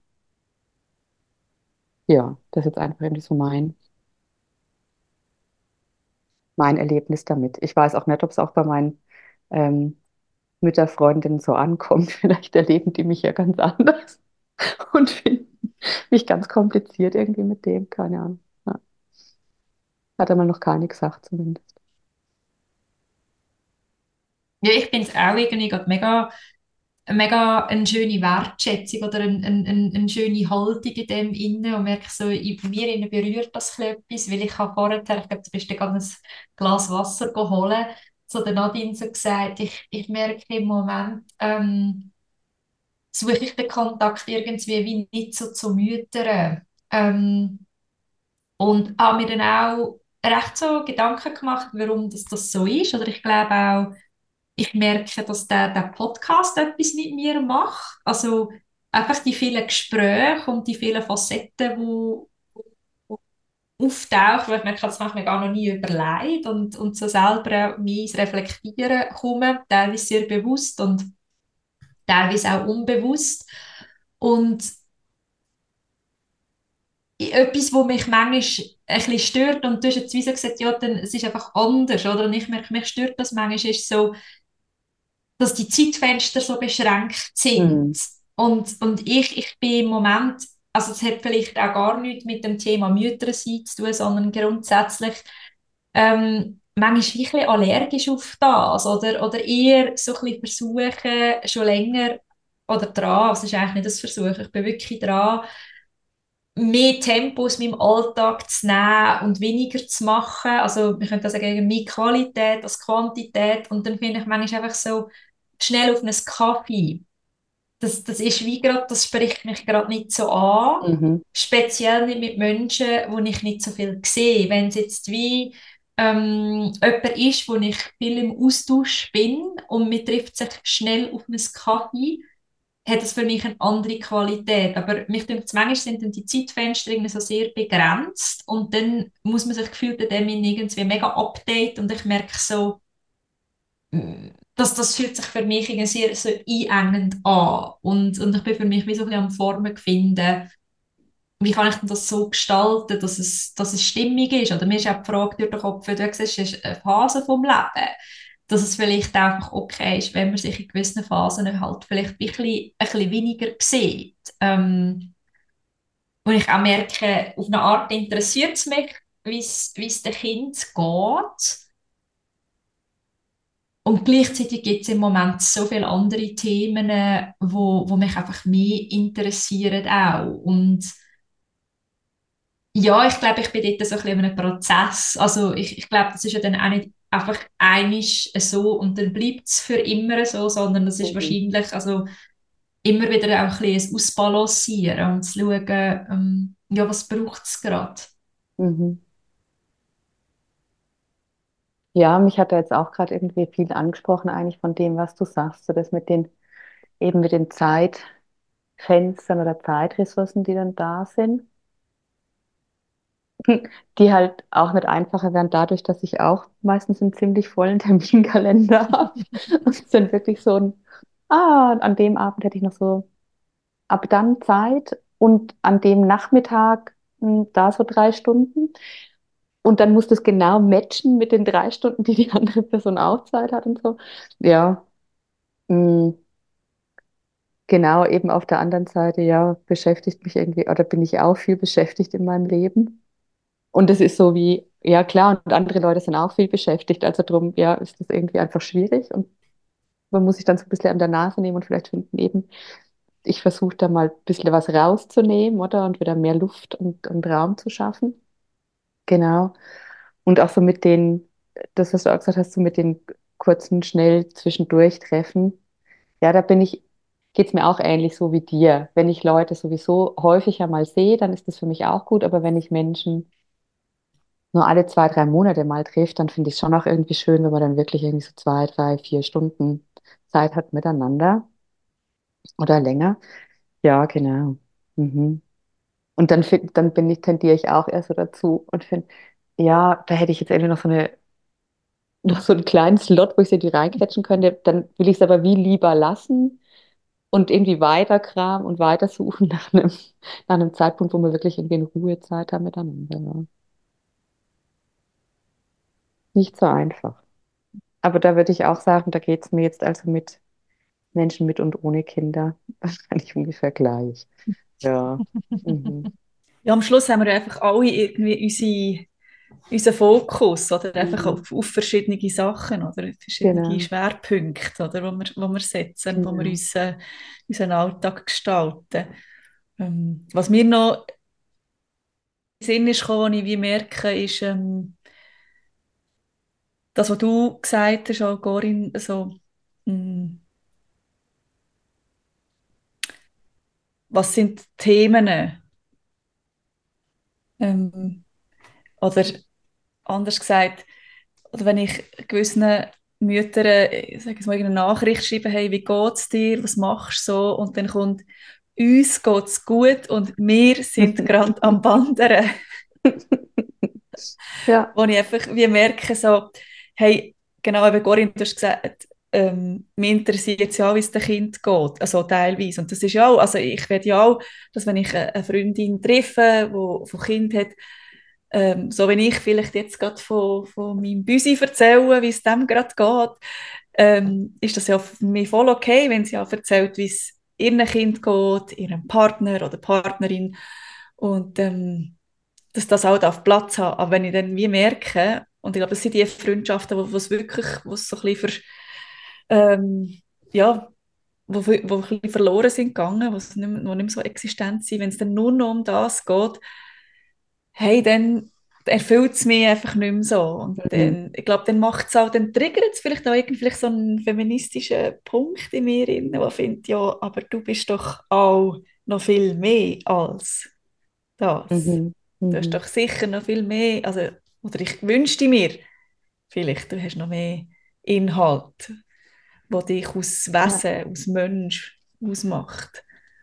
Ja, das ist jetzt einfach irgendwie so mein. mein Erlebnis damit. Ich weiß auch nicht, ob es auch bei meinen ähm, Mütterfreundinnen so ankommt. Vielleicht erleben die mich ja ganz anders und finden mich ganz kompliziert irgendwie mit dem. Keine Ahnung. Ja. Hat er mal noch gar nichts gesagt zumindest. Ja, ich finde es auch irgendwie gerade mega, mega eine schöne Wertschätzung oder eine, eine, eine eine schöne Haltung in dem Innen und merke so, in mir innen berührt das etwas, weil ich habe vorher, ich glaube, du bist dir gerade ein Glas Wasser geholt, so der Nadine so gesagt, ich, ich merke im Moment, ähm, suche ich den Kontakt irgendwie wie nicht so zu Müttern. Ähm, und habe mir dann auch recht so Gedanken gemacht, warum das, das so ist. Oder ich glaube auch, ich merke, dass der, der Podcast etwas mit mir macht. Also einfach die vielen Gespräche und die vielen Facetten, die auftauchen, weil ich merke, das habe ich mir gar noch nie überlegt und, und so selber mich ins Reflektieren komme, teilweise sehr bewusst und teilweise auch unbewusst. Und etwas, wo mich manchmal ein bisschen stört, und du hast jetzt wie so gesagt, ja, dann, es ist einfach anders, oder? Und ich merke, mich stört das manchmal, ist so, dass die Zeitfenster so beschränkt sind. Hm. Und, und ich, ich bin im Moment, also es hat vielleicht auch gar nichts mit dem Thema Müttersein zu tun, sondern grundsätzlich ähm, manchmal ein bisschen allergisch auf das oder, oder eher so ein bisschen versuchen, schon länger oder dran, also es ist eigentlich nicht das Versuch, ich bin wirklich dran, mehr Tempo aus meinem Alltag zu nehmen und weniger zu machen. Also wir können das sagen, mehr Qualität als Quantität. Und dann finde ich manchmal einfach so schnell auf einen Kaffee. Das, das ist wie gerade, das spricht mich gerade nicht so an. Mhm. Speziell nicht mit Menschen, wo ich nicht so viel sehe. Wenn es jetzt wie ähm, jemand ist, wo ich viel im Austausch bin und man trifft sich schnell auf einen Kaffee, hat das für mich eine andere Qualität. Aber mich denkt, manchmal sind dann die Zeitfenster irgendwie so sehr begrenzt und dann muss man sich gefühlt an dem irgendwie mega update und ich merke so, mm, dass das fühlt sich für mich irgendwie sehr so einengend an und, und ich bin für mich wie so ein bisschen am Formen finden, wie kann ich denn das so gestalten, dass es, dass es stimmig ist? Oder mir ist auch die Frage durch den Kopf, du hast gesagt, es ist eine Phase vom Leben, dass es vielleicht einfach okay ist, wenn man sich in gewissen Phasen halt vielleicht ein bisschen, ein bisschen weniger sieht. Ähm, und ich auch merke, auf eine Art interessiert es mich, wie es wie es dem Kind geht. Und gleichzeitig gibt es im Moment so viele andere Themen, wo, wo mich einfach mehr interessieren auch. Und ja, ich glaube, ich bin dort so ein bisschen in einem Prozess. Also ich, ich glaube, das ist ja dann auch nicht einfach einisch so und dann bleibt es für immer so, sondern das ist Mhm. wahrscheinlich also immer wieder auch ein bisschen ein Ausbalancieren und zu schauen, ähm, ja, was braucht es gerade. Mhm. Ja, mich hat da jetzt auch gerade irgendwie viel angesprochen, eigentlich von dem, was du sagst, so das mit den, eben mit den Zeitfenstern oder Zeitressourcen, die dann da sind. Die halt auch nicht einfacher werden, dadurch, dass ich auch meistens einen ziemlich vollen Terminkalender habe. Und es sind wirklich so ein, ah, an dem Abend hätte ich noch so ab dann Zeit und an dem Nachmittag mh, da so drei Stunden. Und dann muss das genau matchen mit den drei Stunden, die die andere Person auch Zeit hat und so. Ja, mh, genau, eben auf der anderen Seite, ja, beschäftigt mich irgendwie, oder bin ich auch viel beschäftigt in meinem Leben. Und es ist so wie, ja klar, und andere Leute sind auch viel beschäftigt, also drum, ja, ist das irgendwie einfach schwierig und man muss sich dann so ein bisschen an der Nase nehmen und vielleicht finden eben, ich versuche da mal ein bisschen was rauszunehmen, oder? Und wieder mehr Luft und, und Raum zu schaffen. Genau. Und auch so mit den, das, was du auch gesagt hast, so mit den kurzen, schnell zwischendurch Treffen. Ja, da bin ich, geht es mir auch ähnlich so wie dir. Wenn ich Leute sowieso häufiger mal sehe, dann ist das für mich auch gut. Aber wenn ich Menschen nur alle zwei, drei Monate mal trifft, dann finde ich es schon auch irgendwie schön, wenn man dann wirklich irgendwie so zwei, drei, vier Stunden Zeit hat miteinander oder länger. Ja, genau. Mhm. Und dann, find, dann bin ich, tendiere ich auch eher so dazu und finde, ja, da hätte ich jetzt irgendwie noch so eine, noch so einen kleinen Slot, wo ich sie die reinquetschen könnte, dann will ich es aber wie lieber lassen und irgendwie weiterkramen und weitersuchen nach einem, nach einem Zeitpunkt, wo wir wirklich irgendwie eine Ruhezeit haben miteinander. Ja. Nicht so einfach. Aber da würde ich auch sagen, da geht es mir jetzt also mit Menschen mit und ohne Kinder wahrscheinlich ungefähr gleich. Ja. Mhm. Ja, am Schluss haben wir einfach alle irgendwie unsere, unseren Fokus oder einfach Mhm. auf, auf verschiedene Sachen oder verschiedene Genau, Schwerpunkte, oder, wo wir, wo wir setzen, wo wir genau. uns, äh, unseren Alltag gestalten. Ähm, was mir noch in den Sinn ist gekommen, was ich wie merke, ist ähm, das, was du gesagt hast, auch Corinne, so, mh, was sind die Themen? Ähm, oder anders gesagt, oder wenn ich gewissen Müttern, ich sage jetzt mal, eine Nachricht schreibe, hey, wie geht's dir, was machst du so? Und dann kommt, uns geht's gut und wir sind gerade am Wandern. Ja. Wo ich einfach wie merke, so, hey, genau, eben Corinne, du hast gesagt, ähm, mich interessiert es ja auch, wie es dem Kind geht, also teilweise. Und das ist ja auch, also ich werde ja auch, dass wenn ich eine eine Freundin treffe, die von Kind hat, ähm, so wenn ich vielleicht jetzt gerade von, von meinem Büsi erzähle, wie es dem gerade geht, ähm, ist das ja für mich voll okay, wenn sie auch erzählt, wie es ihrem Kind geht, ihrem Partner oder Partnerin. Und ähm, dass das auch auf Platz hat. Aber wenn ich dann wie merke, und ich glaube, das sind die Freundschaften, wo wo es wirklich, wo es so ein bisschen für, ähm, ja, wo, wo ein bisschen verloren sind gegangen, wo es nicht mehr, wo nicht mehr so existent sind, wenn es dann nur noch um das geht, hey, dann erfüllt es mich einfach nicht mehr so. Und Mhm. dann, ich glaube, dann macht es auch, dann triggert es vielleicht auch irgendwie vielleicht so einen feministischen Punkt in mir, drin, wo ich finde, ja, aber du bist doch auch noch viel mehr als das. Mhm. Du hast Mhm. doch sicher noch viel mehr, also, oder ich wünschte mir, vielleicht du hast noch mehr Inhalt, wo dich aus Ja. Wesen, aus Mensch ausmacht.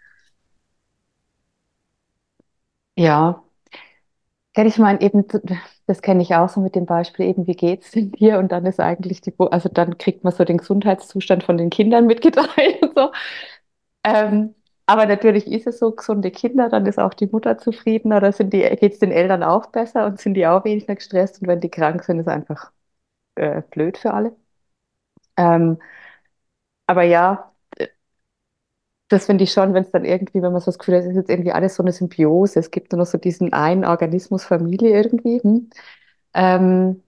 Ja. Kenn ich meine, eben, das kenne ich auch so mit dem Beispiel, eben, wie geht's denn dir? Und dann ist eigentlich die, Bo- also dann kriegt man so den Gesundheitszustand von den Kindern mitgeteilt und so. Ähm, aber natürlich ist es so, gesunde Kinder, dann ist auch die Mutter zufrieden oder sind die, geht's den Eltern auch besser und sind die auch weniger gestresst und wenn die krank sind, ist einfach äh, blöd für alle. Ähm, aber ja, das finde ich schon, wenn es dann irgendwie, wenn man so das Gefühl hat, es ist jetzt irgendwie alles so eine Symbiose. Es gibt nur noch so diesen einen Organismus Familie irgendwie. Hm? Ähm,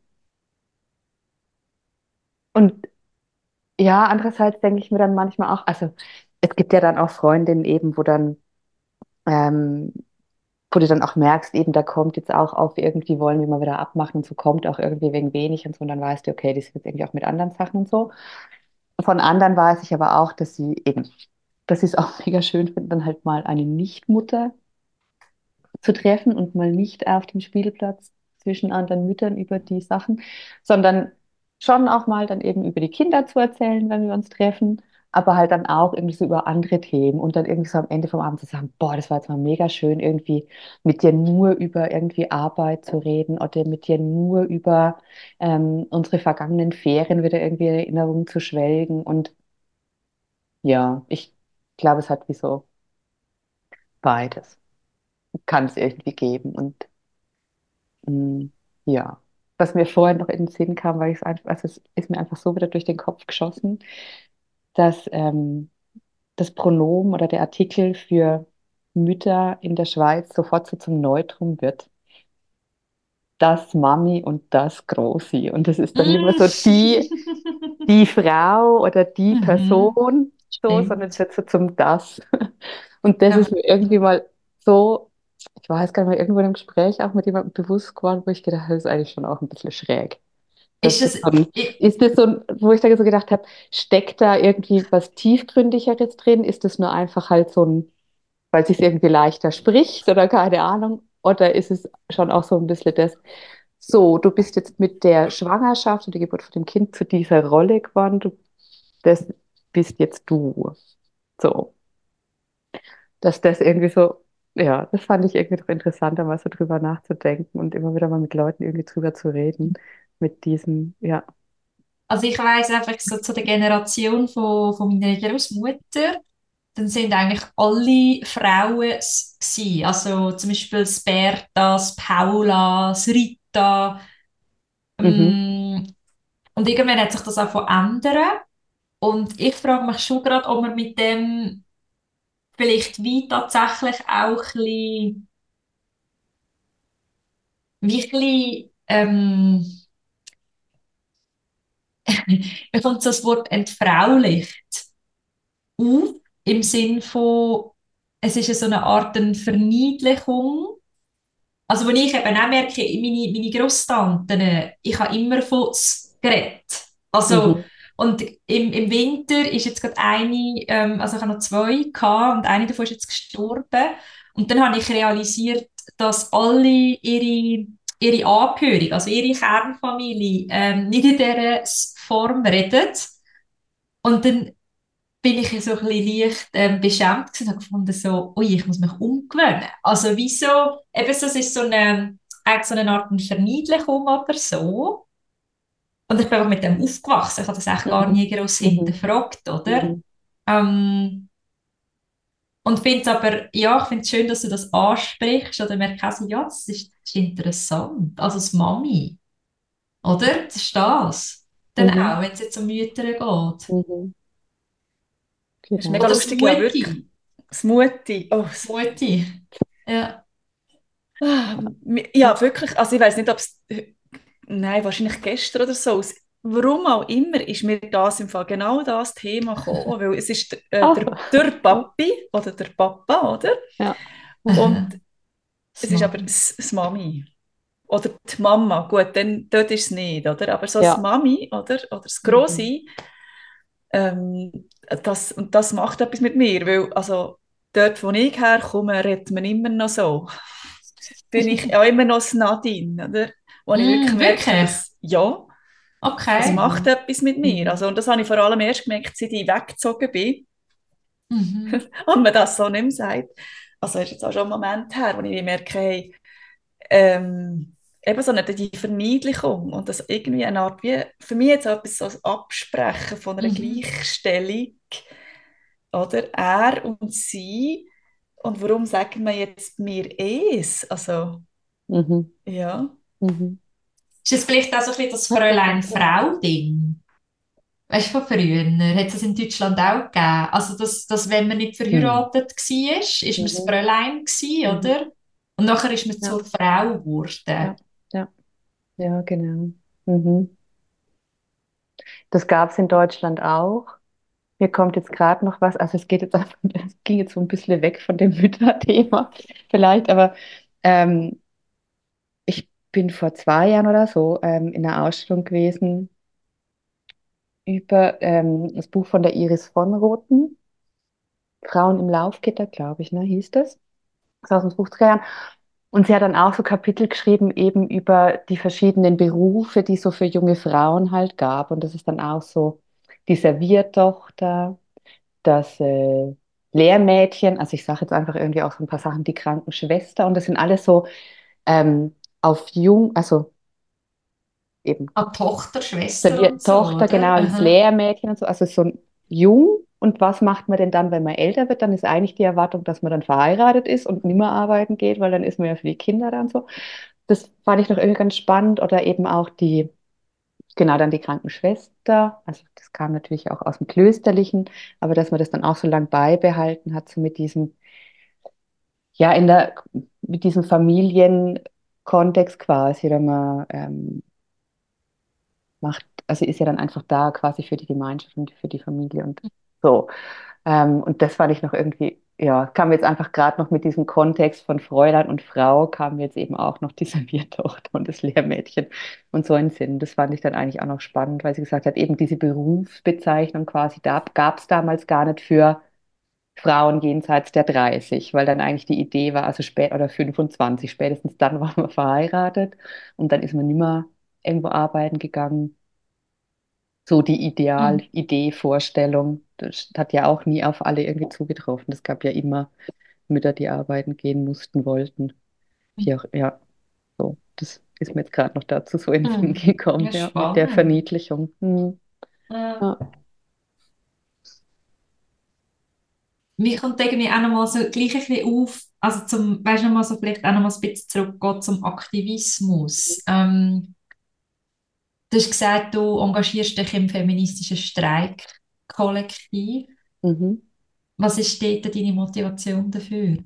und ja, andererseits denke ich mir dann manchmal auch, also es gibt ja dann auch Freundinnen eben, wo dann, ähm, wo du dann auch merkst, eben da kommt jetzt auch auf, irgendwie wollen wir mal wieder abmachen und so kommt auch irgendwie wegen wenig und so und dann weißt du, okay, das ist jetzt irgendwie auch mit anderen Sachen und so. Von anderen weiß ich aber auch, dass sie eben, dass sie es auch mega schön finden, dann halt mal eine Nichtmutter zu treffen und mal nicht auf dem Spielplatz zwischen anderen Müttern über die Sachen, sondern schon auch mal dann eben über die Kinder zu erzählen, wenn wir uns treffen, aber halt dann auch irgendwie so über andere Themen und dann irgendwie so am Ende vom Abend zu sagen, boah, das war jetzt mal mega schön, irgendwie mit dir nur über irgendwie Arbeit zu reden oder mit dir nur über ähm, unsere vergangenen Ferien wieder irgendwie in Erinnerung zu schwelgen und ja, ich glaube, es hat wie so beides, kann es irgendwie geben und Mm, ja, was mir vorhin noch in den Sinn kam, weil ich es einfach, also es ist mir einfach so wieder durch den Kopf geschossen, dass ähm, das Pronomen oder der Artikel für Mütter in der Schweiz sofort so zum Neutrum wird. Das Mami und das Großi. Und das ist dann nicht mehr Mm. so die, die Frau oder die Mhm. Person, so, sondern es Stimmt. wird so zum Das. Und das Ja. ist mir irgendwie mal so, ich weiß gar nicht mehr, irgendwo in einem Gespräch auch mit jemandem bewusst geworden, wo ich gedacht habe, das ist eigentlich schon auch ein bisschen schräg. Das Ist ist, das, so ein, ich, ist das so ein, wo ich da so gedacht habe, steckt da irgendwie was Tiefgründigeres drin? Ist das nur einfach halt so ein, weil es sich irgendwie leichter spricht oder keine Ahnung? Oder ist es schon auch so ein bisschen das, so, du bist jetzt mit der Schwangerschaft und der Geburt von dem Kind zu dieser Rolle geworden, du, das bist jetzt du. So, dass das irgendwie so, ja, das fand ich irgendwie doch interessant, da mal so drüber nachzudenken und immer wieder mal mit Leuten irgendwie drüber zu reden, mit diesem, ja. also ich weiß einfach so zu der Generation von, von meiner Großmutter, dann sind eigentlich alle Frauen s- gsi. Also zum Beispiel das Berta, das Paula, das Rita. Mhm. Ähm, und irgendwann hat sich das auch verändern. Und ich frage mich schon gerade, ob man mit dem vielleicht wie tatsächlich auch ein bisschen, wie ein bisschen, ähm, mir kommt so das Wort entfraulicht auf, im Sinn von, es ist ja so eine Art eine Verniedlichung. Also, wenn ich eben auch merke, meine, meine Grosstanten, ich habe immer von «s» geredet. Also, Mhm. und im, im Winter ist jetzt gerade eine, ähm, also ich habe noch zwei gehabt und eine davon ist jetzt gestorben. Und dann habe ich realisiert, dass alle ihre, ihre Angehörigen, also ihre Kernfamilie, ähm, nicht in dieser S- Form reden. Und dann bin ich so ein bisschen leicht ähm, beschämt gewesen und habe gefunden, so, ui, ich muss mich umgewöhnen. Also wieso, eben so, es ist so eine, eigentlich so eine Art Verniedlichung oder so. Und ich bin einfach mit dem aufgewachsen. Ich habe das echt gar Mhm. nie groß Mhm. hinterfragt, oder? Mhm. Ähm, und finde es aber, ja, ich finde es schön, dass du das ansprichst. Oder merke also, ja, das ist, das ist interessant. Also das Mami, oder? Das ist das. Dann Mhm. auch, wenn es jetzt um Mütter geht. Mhm. Das ist mega Genau. Oder das lustig, ja, wirklich. Mutti. Das Mutti. Oh, Das Mutti. Ja. ah, mi- ja, wirklich. Also ich weiß nicht, ob es, nein, wahrscheinlich gestern oder so. Aus- Warum auch immer ist mir das im Fall genau das Thema gekommen, weil es ist der, äh, Ah, der, der Papi oder der Papa, oder? ja. Und Das es ist aber Mami. das, das Mami. Oder die Mama, gut, dann, dort ist es nicht, oder? Aber so das Ja. Mami, oder? Oder das Mhm. Grossi, ähm, das, und das macht etwas mit mir, weil also dort, wo ich herkomme, redet man immer noch so. Bin ich auch immer noch das Nadine, oder? Wo ich wirklich Mm, merke, wirklich? dass, ja, das Okay. macht Mhm. etwas mit mir. Mhm. Also, und das habe ich vor allem erst gemerkt, seit ich weggezogen bin Mhm. und man das so nicht mehr sagt. Also ist jetzt auch schon ein Moment her, wo ich merke, hey, ähm, eben so eine die Verniedlichung und das irgendwie eine Art wie, für mich jetzt etwas so ein Absprechen von einer Mhm. Gleichstellung, oder? Er und sie. Und warum sagen wir jetzt mir es? Also, Mhm. ja. Mhm. Ist das vielleicht auch so ein bisschen das Ja, definitiv. Fräulein-Frau-Ding? Weißt du, von früher? Hat es das in Deutschland auch gegeben? Also, dass, dass wenn man nicht Mhm. verheiratet war, ist man das Mhm. Fräulein gewesen, Mhm. oder? Und nachher ist man Ja, zur Frau geworden. ja, ja, ja, genau. Mhm. Das gab es in Deutschland auch. Mir kommt jetzt gerade noch was, also es geht jetzt einfach, es ging jetzt so ein bisschen weg von dem Mütterthema vielleicht, aber ähm, ich bin vor zwei Jahren oder so ähm, in einer Ausstellung gewesen über ähm, das Buch von der Iris von Rothen, Frauen im Laufgitter, glaube ich, ne, hieß das. Das ist aus den fünfziger Jahren. Und sie hat dann auch so Kapitel geschrieben, eben über die verschiedenen Berufe, die es so für junge Frauen halt gab. Und das ist dann auch so die Serviertochter, das äh, Lehrmädchen, also ich sage jetzt einfach irgendwie auch so ein paar Sachen, die Krankenschwester. Und das sind alles so ähm, auf jung, also eben Ah, Tochter, Schwester Servier und so, Tochter, oder? genau, das Aha. Lehrmädchen und so, also so ein jung. Und was macht man denn dann, wenn man älter wird? Dann ist eigentlich die Erwartung, dass man dann verheiratet ist und nicht mehr arbeiten geht, weil dann ist man ja für die Kinder dann so. Das fand ich noch irgendwie ganz spannend. Oder eben auch die genau, dann die Krankenschwester, also das kam natürlich auch aus dem Klösterlichen, aber dass man das dann auch so lang beibehalten hat, so mit diesem, ja, in der, mit diesem Familienkontext quasi, oder man ähm, macht, also ist ja dann einfach da quasi für die Gemeinschaft und für die Familie und so. Ähm, und das fand ich noch irgendwie, ja, kam jetzt einfach gerade noch mit diesem Kontext von Fräulein und Frau, kam jetzt eben auch noch die Serviertochter und das Lehrmädchen und so in den Sinn. Das fand ich dann eigentlich auch noch spannend, weil sie gesagt hat, eben diese Berufsbezeichnung quasi, da gab es damals gar nicht für Frauen jenseits der dreißig, weil dann eigentlich die Idee war, also spät oder fünfundzwanzig, spätestens dann war man verheiratet und dann ist man nicht mehr irgendwo arbeiten gegangen. So die Ideal, Mhm. Idee, Vorstellung, das hat ja auch nie auf alle irgendwie zugetroffen. Es gab ja immer Mütter, die arbeiten gehen mussten, wollten. Wie auch, ja, so. Das ist mir jetzt gerade noch dazu so in den Sinn Mhm. gekommen, Ja, ja, mit der spannend. Verniedlichung. Hm. Ja. Ja. Mir kommt irgendwie auch nochmal so gleich ein bisschen auf, also zum, weißt du, noch mal so vielleicht auch nochmal ein bisschen zurückgehen zum Aktivismus. Ähm, du hast gesagt, du engagierst dich im feministischen Streikkollektiv. Mhm. Was ist dort deine Motivation dafür?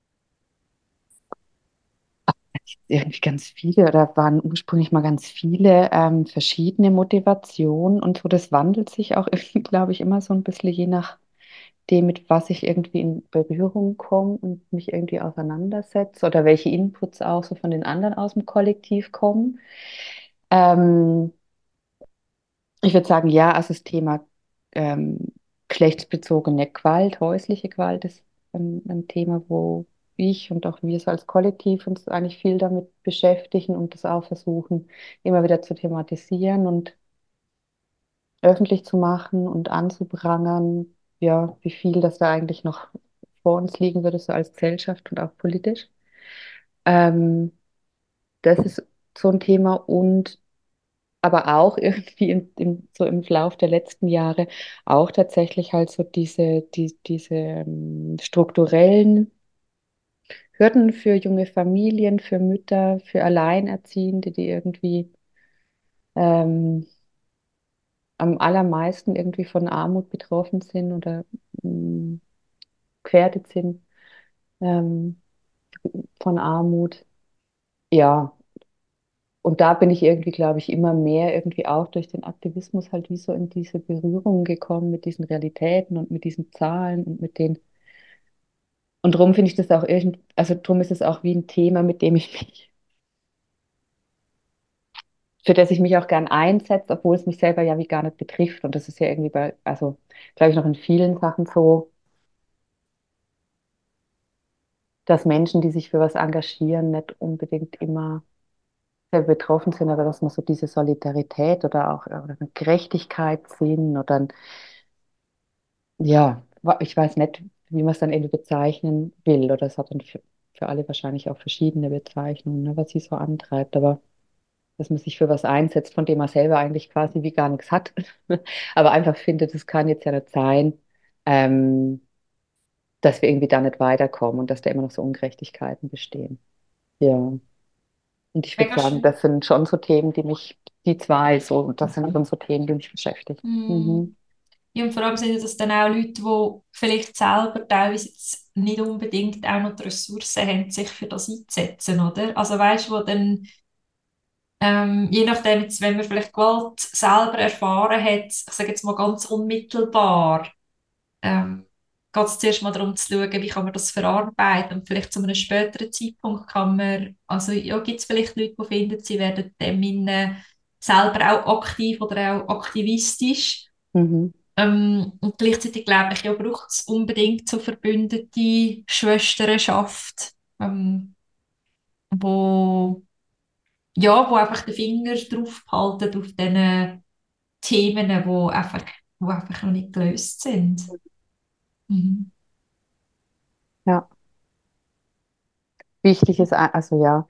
Irgendwie ganz viele, oder waren ursprünglich mal ganz viele ähm, verschiedene Motivationen und so, das wandelt sich auch irgendwie, glaube ich, immer so ein bisschen je nach dem, mit was ich irgendwie in Berührung komme und mich irgendwie auseinandersetze oder welche Inputs auch so von den anderen aus dem Kollektiv kommen. Ähm, Ich würde sagen, ja, also das Thema ähm, geschlechtsbezogene Gewalt, häusliche Gewalt ist ein, ein Thema, wo ich und auch wir so als Kollektiv uns eigentlich viel damit beschäftigen und das auch versuchen, immer wieder zu thematisieren und öffentlich zu machen und anzuprangern, ja, wie viel das da eigentlich noch vor uns liegen würde, so als Gesellschaft und auch politisch. Ähm, Das ist so ein Thema und aber auch irgendwie im, im, so im Lauf der letzten Jahre auch tatsächlich halt so diese, die, diese ähm, strukturellen Hürden für junge Familien, für Mütter, für Alleinerziehende, die irgendwie ähm, am allermeisten irgendwie von Armut betroffen sind oder mh, gefährdet sind ähm, von Armut. Ja, und da bin ich irgendwie, glaube ich, immer mehr irgendwie auch durch den Aktivismus halt wie so in diese Berührung gekommen mit diesen Realitäten und mit diesen Zahlen und mit den. Und darum finde ich das auch irgend, also darum ist es auch wie ein Thema, mit dem ich mich, für das ich mich auch gern einsetze, obwohl es mich selber ja wie gar nicht betrifft. Und das ist ja irgendwie bei, also glaube ich noch in vielen Sachen so, dass Menschen, die sich für was engagieren, nicht unbedingt immer selber betroffen sind, aber dass man so diese Solidarität oder auch oder eine Gerechtigkeit sehen oder ein, ja, wa- ich weiß nicht, wie man es dann irgendwie bezeichnen will. Oder es hat dann für, für alle wahrscheinlich auch verschiedene Bezeichnungen, ne, was sie so antreibt. Aber dass man sich für was einsetzt, von dem man selber eigentlich quasi wie gar nichts hat. Aber einfach findet, es kann jetzt ja nicht sein, ähm, dass wir irgendwie da nicht weiterkommen und dass da immer noch so Ungerechtigkeiten bestehen. Ja. Und ich würde Mega sagen, schön. das sind schon so Themen, die mich, die zwei, so, das sind schon so Themen, die mich beschäftigen. Mm. Mhm. Ja, und vor allem sind das dann auch Leute, die vielleicht selber teilweise jetzt nicht unbedingt auch noch die Ressourcen haben, sich für das einzusetzen, oder? Also weißt du, wo dann, ähm, je nachdem, jetzt, wenn man vielleicht Gewalt selber erfahren hat, ich sage jetzt mal ganz unmittelbar, ähm, geht es zuerst mal darum zu schauen, wie kann man das verarbeiten und vielleicht zu einem späteren Zeitpunkt kann man, also ja, gibt es vielleicht Leute, die finden, sie werden dem in, selber auch aktiv oder auch aktivistisch. Mhm. Ähm, und gleichzeitig glaube ich, ja, braucht es unbedingt so verbündete Schwesternschaft, ähm, wo, ja, wo einfach den Finger drauf halten auf diesen Themen, wo einfach, wo einfach noch nicht gelöst sind. Mhm. Ja, wichtig ist, a- also ja,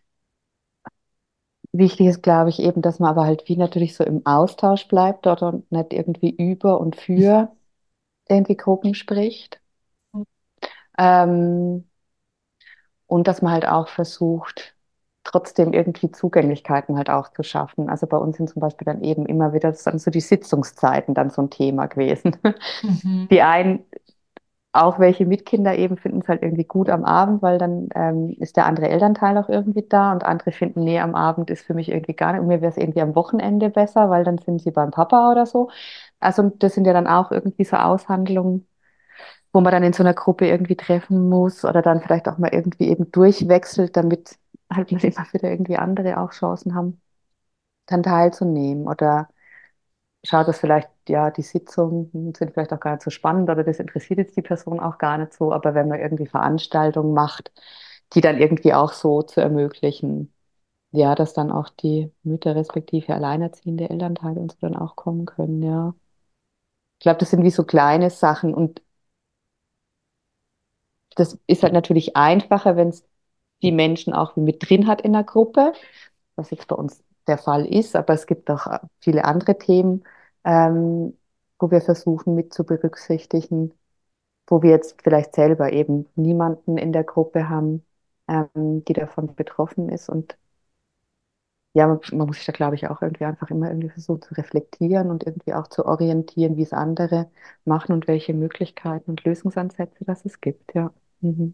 wichtig ist, glaube ich, eben, dass man aber halt wie natürlich so im Austausch bleibt dort und nicht irgendwie über und für irgendwie Gruppen spricht. Ähm, und dass man halt auch versucht, trotzdem irgendwie Zugänglichkeiten halt auch zu schaffen. Also bei uns sind zum Beispiel dann eben immer wieder dann so die Sitzungszeiten dann so ein Thema gewesen. Mhm. Die einen, auch welche mit Kinder eben, finden es halt irgendwie gut am Abend, weil dann ähm, ist der andere Elternteil auch irgendwie da und andere finden, nee, am Abend ist für mich irgendwie gar nicht, und mir wäre es irgendwie am Wochenende besser, weil dann sind sie beim Papa oder so. Also das sind ja dann auch irgendwie so Aushandlungen, wo man dann in so einer Gruppe irgendwie treffen muss oder dann vielleicht auch mal irgendwie eben durchwechselt, damit halt mal immer wieder irgendwie andere auch Chancen haben, dann teilzunehmen. Oder schaut, dass vielleicht, ja, die Sitzungen sind vielleicht auch gar nicht so spannend oder das interessiert jetzt die Person auch gar nicht so, aber wenn man irgendwie Veranstaltungen macht, die dann irgendwie auch so zu ermöglichen, ja, dass dann auch die Mütter respektive alleinerziehende Elternteile und so dann auch kommen können, ja. Ich glaube, das sind wie so kleine Sachen und das ist halt natürlich einfacher, wenn es die Menschen auch mit drin hat in der Gruppe, was jetzt bei uns der Fall ist, aber es gibt auch äh, viele andere Themen, ähm, wo wir versuchen mit zu berücksichtigen, wo wir jetzt vielleicht selber eben niemanden in der Gruppe haben, ähm, die davon betroffen ist. Und ja, man, man muss sich da, glaube ich, auch irgendwie einfach immer irgendwie versuchen zu reflektieren und irgendwie auch zu orientieren, wie es andere machen und welche Möglichkeiten und Lösungsansätze das es gibt, ja. Mhm.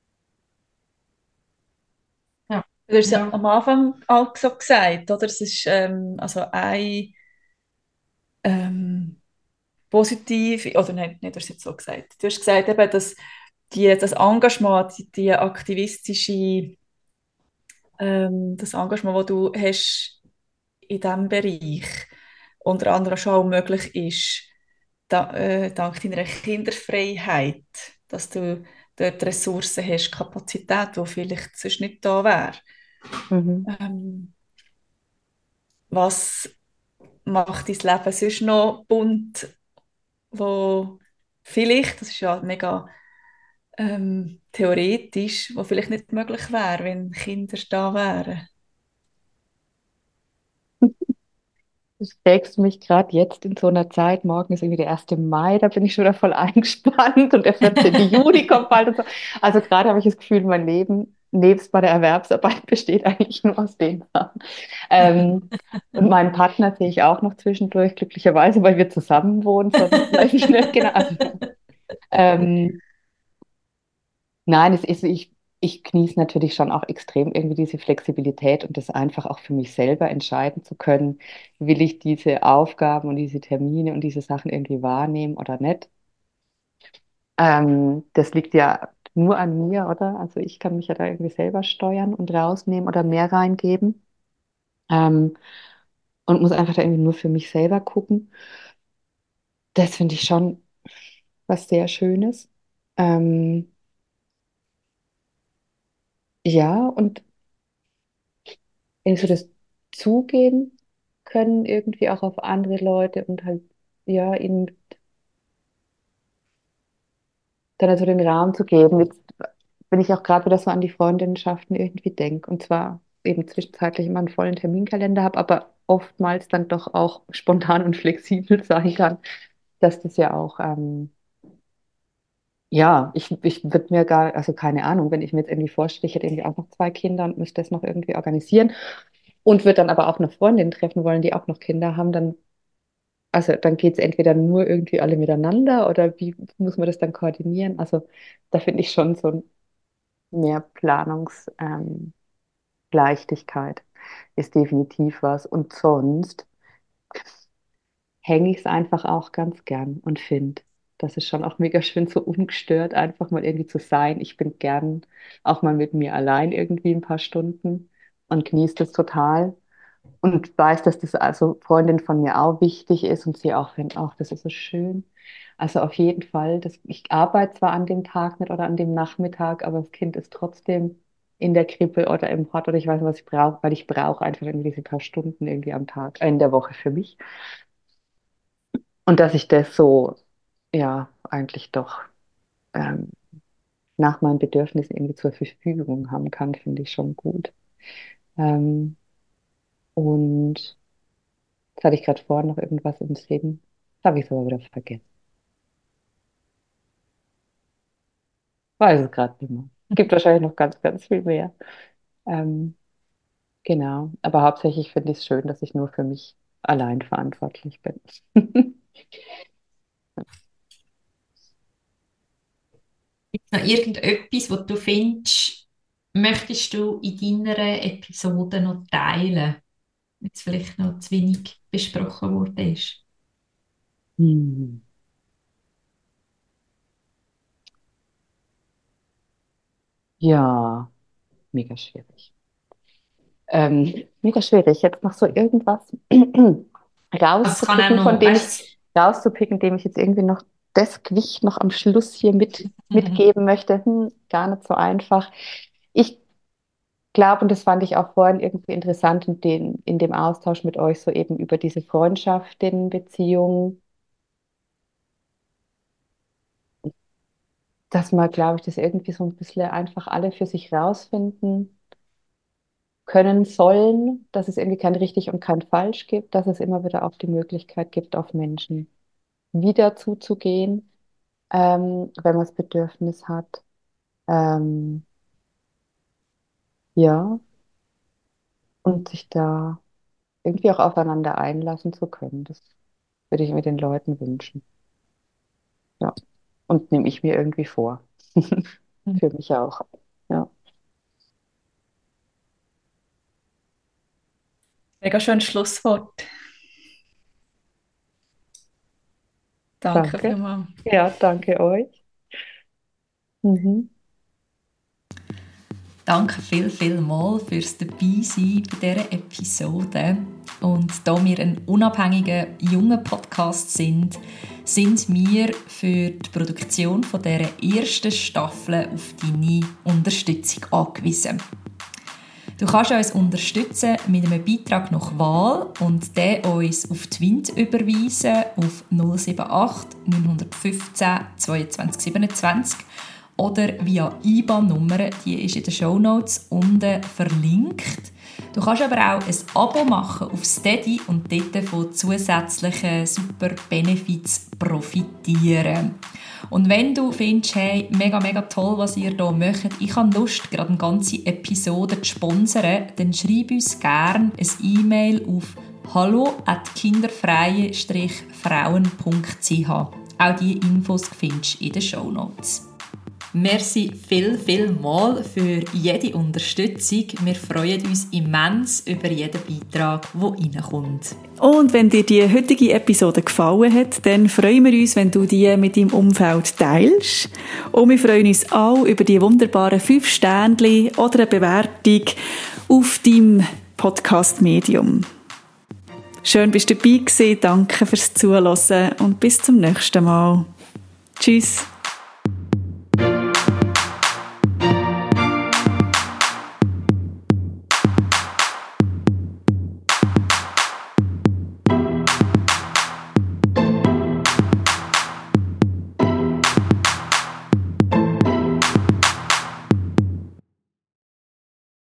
Ja. Du hast ja Ja. am Anfang auch so gesagt, oder? Es ist ähm, also ein ähm, positiv, oder nein, nicht, du hast es jetzt so gesagt. Du hast gesagt, eben, dass die, das Engagement, die, die aktivistische, ähm, das Engagement, das du hast in diesem Bereich, unter anderem schon auch möglich ist, da, äh, dank deiner Kinderfreiheit, dass du dort Ressourcen hast, Kapazität, die vielleicht sonst nicht da wäre. Mhm. Ähm, was macht dein Leben sonst noch bunt, wo vielleicht, das ist ja mega ähm, theoretisch, wo vielleicht nicht möglich wäre, wenn Kinder da wären? Du fragst mich gerade jetzt in so einer Zeit, morgen ist irgendwie der erste Mai, da bin ich schon wieder voll eingespannt und der vierzehnte Juni kommt bald und so. Also gerade habe ich das Gefühl, mein Leben nebst meiner Erwerbsarbeit besteht eigentlich nur aus den Sachen. Ähm, und meinen Partner sehe ich auch noch zwischendurch, glücklicherweise, weil wir zusammen wohnen, sonst weiß ich nicht genau. Also, ähm, nein, es ist, ich, ich genieße natürlich schon auch extrem irgendwie diese Flexibilität und das einfach auch für mich selber entscheiden zu können, will ich diese Aufgaben und diese Termine und diese Sachen irgendwie wahrnehmen oder nicht. Ähm, das liegt ja nur an mir, oder? Also ich kann mich ja da irgendwie selber steuern und rausnehmen oder mehr reingeben. Ähm, und muss einfach da irgendwie nur für mich selber gucken. Das finde ich schon was sehr Schönes. Ähm, ja, und irgendwie so das Zugehen können irgendwie auch auf andere Leute und halt, ja, ihnen dann also den Raum zu geben. Jetzt, wenn ich auch gerade wieder so an die Freundinnenschaften irgendwie denke, und zwar eben zwischenzeitlich immer einen vollen Terminkalender habe, aber oftmals dann doch auch spontan und flexibel sein kann, dass das ja auch, ähm, ja, ich, ich würde mir gar, also keine Ahnung, wenn ich mir jetzt irgendwie vorstelle, ich hätte irgendwie auch noch zwei Kinder und müsste das noch irgendwie organisieren und würde dann aber auch noch Freundinnen treffen wollen, die auch noch Kinder haben, dann also dann geht es entweder nur irgendwie alle miteinander oder wie muss man das dann koordinieren? Also da finde ich schon so mehr Planungsleichtigkeit ähm, Leichtigkeit ist definitiv was. Und sonst hänge ich es einfach auch ganz gern und finde, das ist schon auch mega schön, so ungestört einfach mal irgendwie zu sein. Ich bin gern auch mal mit mir allein irgendwie ein paar Stunden und genieße das total. Und weiß, dass das also Freundin von mir auch wichtig ist und sie auch findet, auch das ist so schön. Also auf jeden Fall, das, ich arbeite zwar an dem Tag nicht oder an dem Nachmittag, aber das Kind ist trotzdem in der Krippe oder im Hort oder ich weiß nicht, was ich brauche, weil ich brauche einfach irgendwie diese paar Stunden irgendwie am Tag, äh, in der Woche für mich. Und dass ich das so, ja, eigentlich doch ähm, nach meinen Bedürfnissen irgendwie zur Verfügung haben kann, finde ich schon gut. Ähm, und jetzt hatte ich gerade vorhin noch irgendwas im Sinn. Das habe ich aber wieder vergessen. Weiß es gerade nicht mehr. Gibt wahrscheinlich noch ganz, ganz viel mehr. Ähm, genau. Aber hauptsächlich finde ich es schön, dass ich nur für mich allein verantwortlich bin. Gibt es noch irgendetwas, was du findest, möchtest du in deiner Episode noch teilen, jetzt vielleicht noch zu wenig besprochen worden ist? Hm. Ja, mega schwierig. Ähm, mega schwierig, jetzt noch so irgendwas Also es kann auch rauszupicken, von noch, dem ich weißt rauszupicken, dem ich jetzt irgendwie noch das Gewicht noch am Schluss hier mit du, mitgeben möchte. Hm, gar nicht so einfach. Ich glaube, und das fand ich auch vorhin irgendwie interessant in, den, in dem Austausch mit euch, so eben über diese Freundschaften-Beziehungen, dass man, glaube ich, das irgendwie so ein bisschen einfach alle für sich rausfinden können sollen, dass es irgendwie kein richtig und kein falsch gibt, dass es immer wieder auch die Möglichkeit gibt, auf Menschen wieder zuzugehen, ähm, wenn man das Bedürfnis hat. Ähm, ja, und sich da irgendwie auch aufeinander einlassen zu können. Das würde ich mir den Leuten wünschen. Ja. Und nehme ich mir irgendwie vor. Für mich auch. Ja. Mega schönes Schlusswort. Danke Danke. vielmals. Ja, danke euch. Mhm. danke viel, viel mal fürs Dabeisein bei dieser Episode. Und da wir ein unabhängiger, junger Podcast sind, sind wir für die Produktion von dieser ersten Staffel auf deine Unterstützung angewiesen. Du kannst uns unterstützen mit einem Beitrag nach Wahl und den uns auf die Wind überweisen auf null sieben acht neun eins fünf zweiundzwanzig siebenundzwanzig oder via I B A N-Nummer, die ist in den Shownotes unten verlinkt. Du kannst aber auch ein Abo machen auf Steady und dort von zusätzlichen super Benefits profitieren. Und wenn du findest, hey, mega, mega toll, was ihr hier macht, ich habe Lust, gerade eine ganze Episode zu sponsern, dann schreib uns gerne ein E-Mail auf hallo at kinderfreie frauen punkt c h. Auch diese Infos findest du in den Shownotes. Merci viel, viel mal für jede Unterstützung. Wir freuen uns immens über jeden Beitrag, der reinkommt. Und wenn dir die heutige Episode gefallen hat, dann freuen wir uns, wenn du die mit deinem Umfeld teilst. Und wir freuen uns auch über die wunderbaren fünf Sternchen oder eine Bewertung auf deinem Podcast-Medium. Schön, bist du dabei gewesen. Danke fürs Zuhören und bis zum nächsten Mal. Tschüss.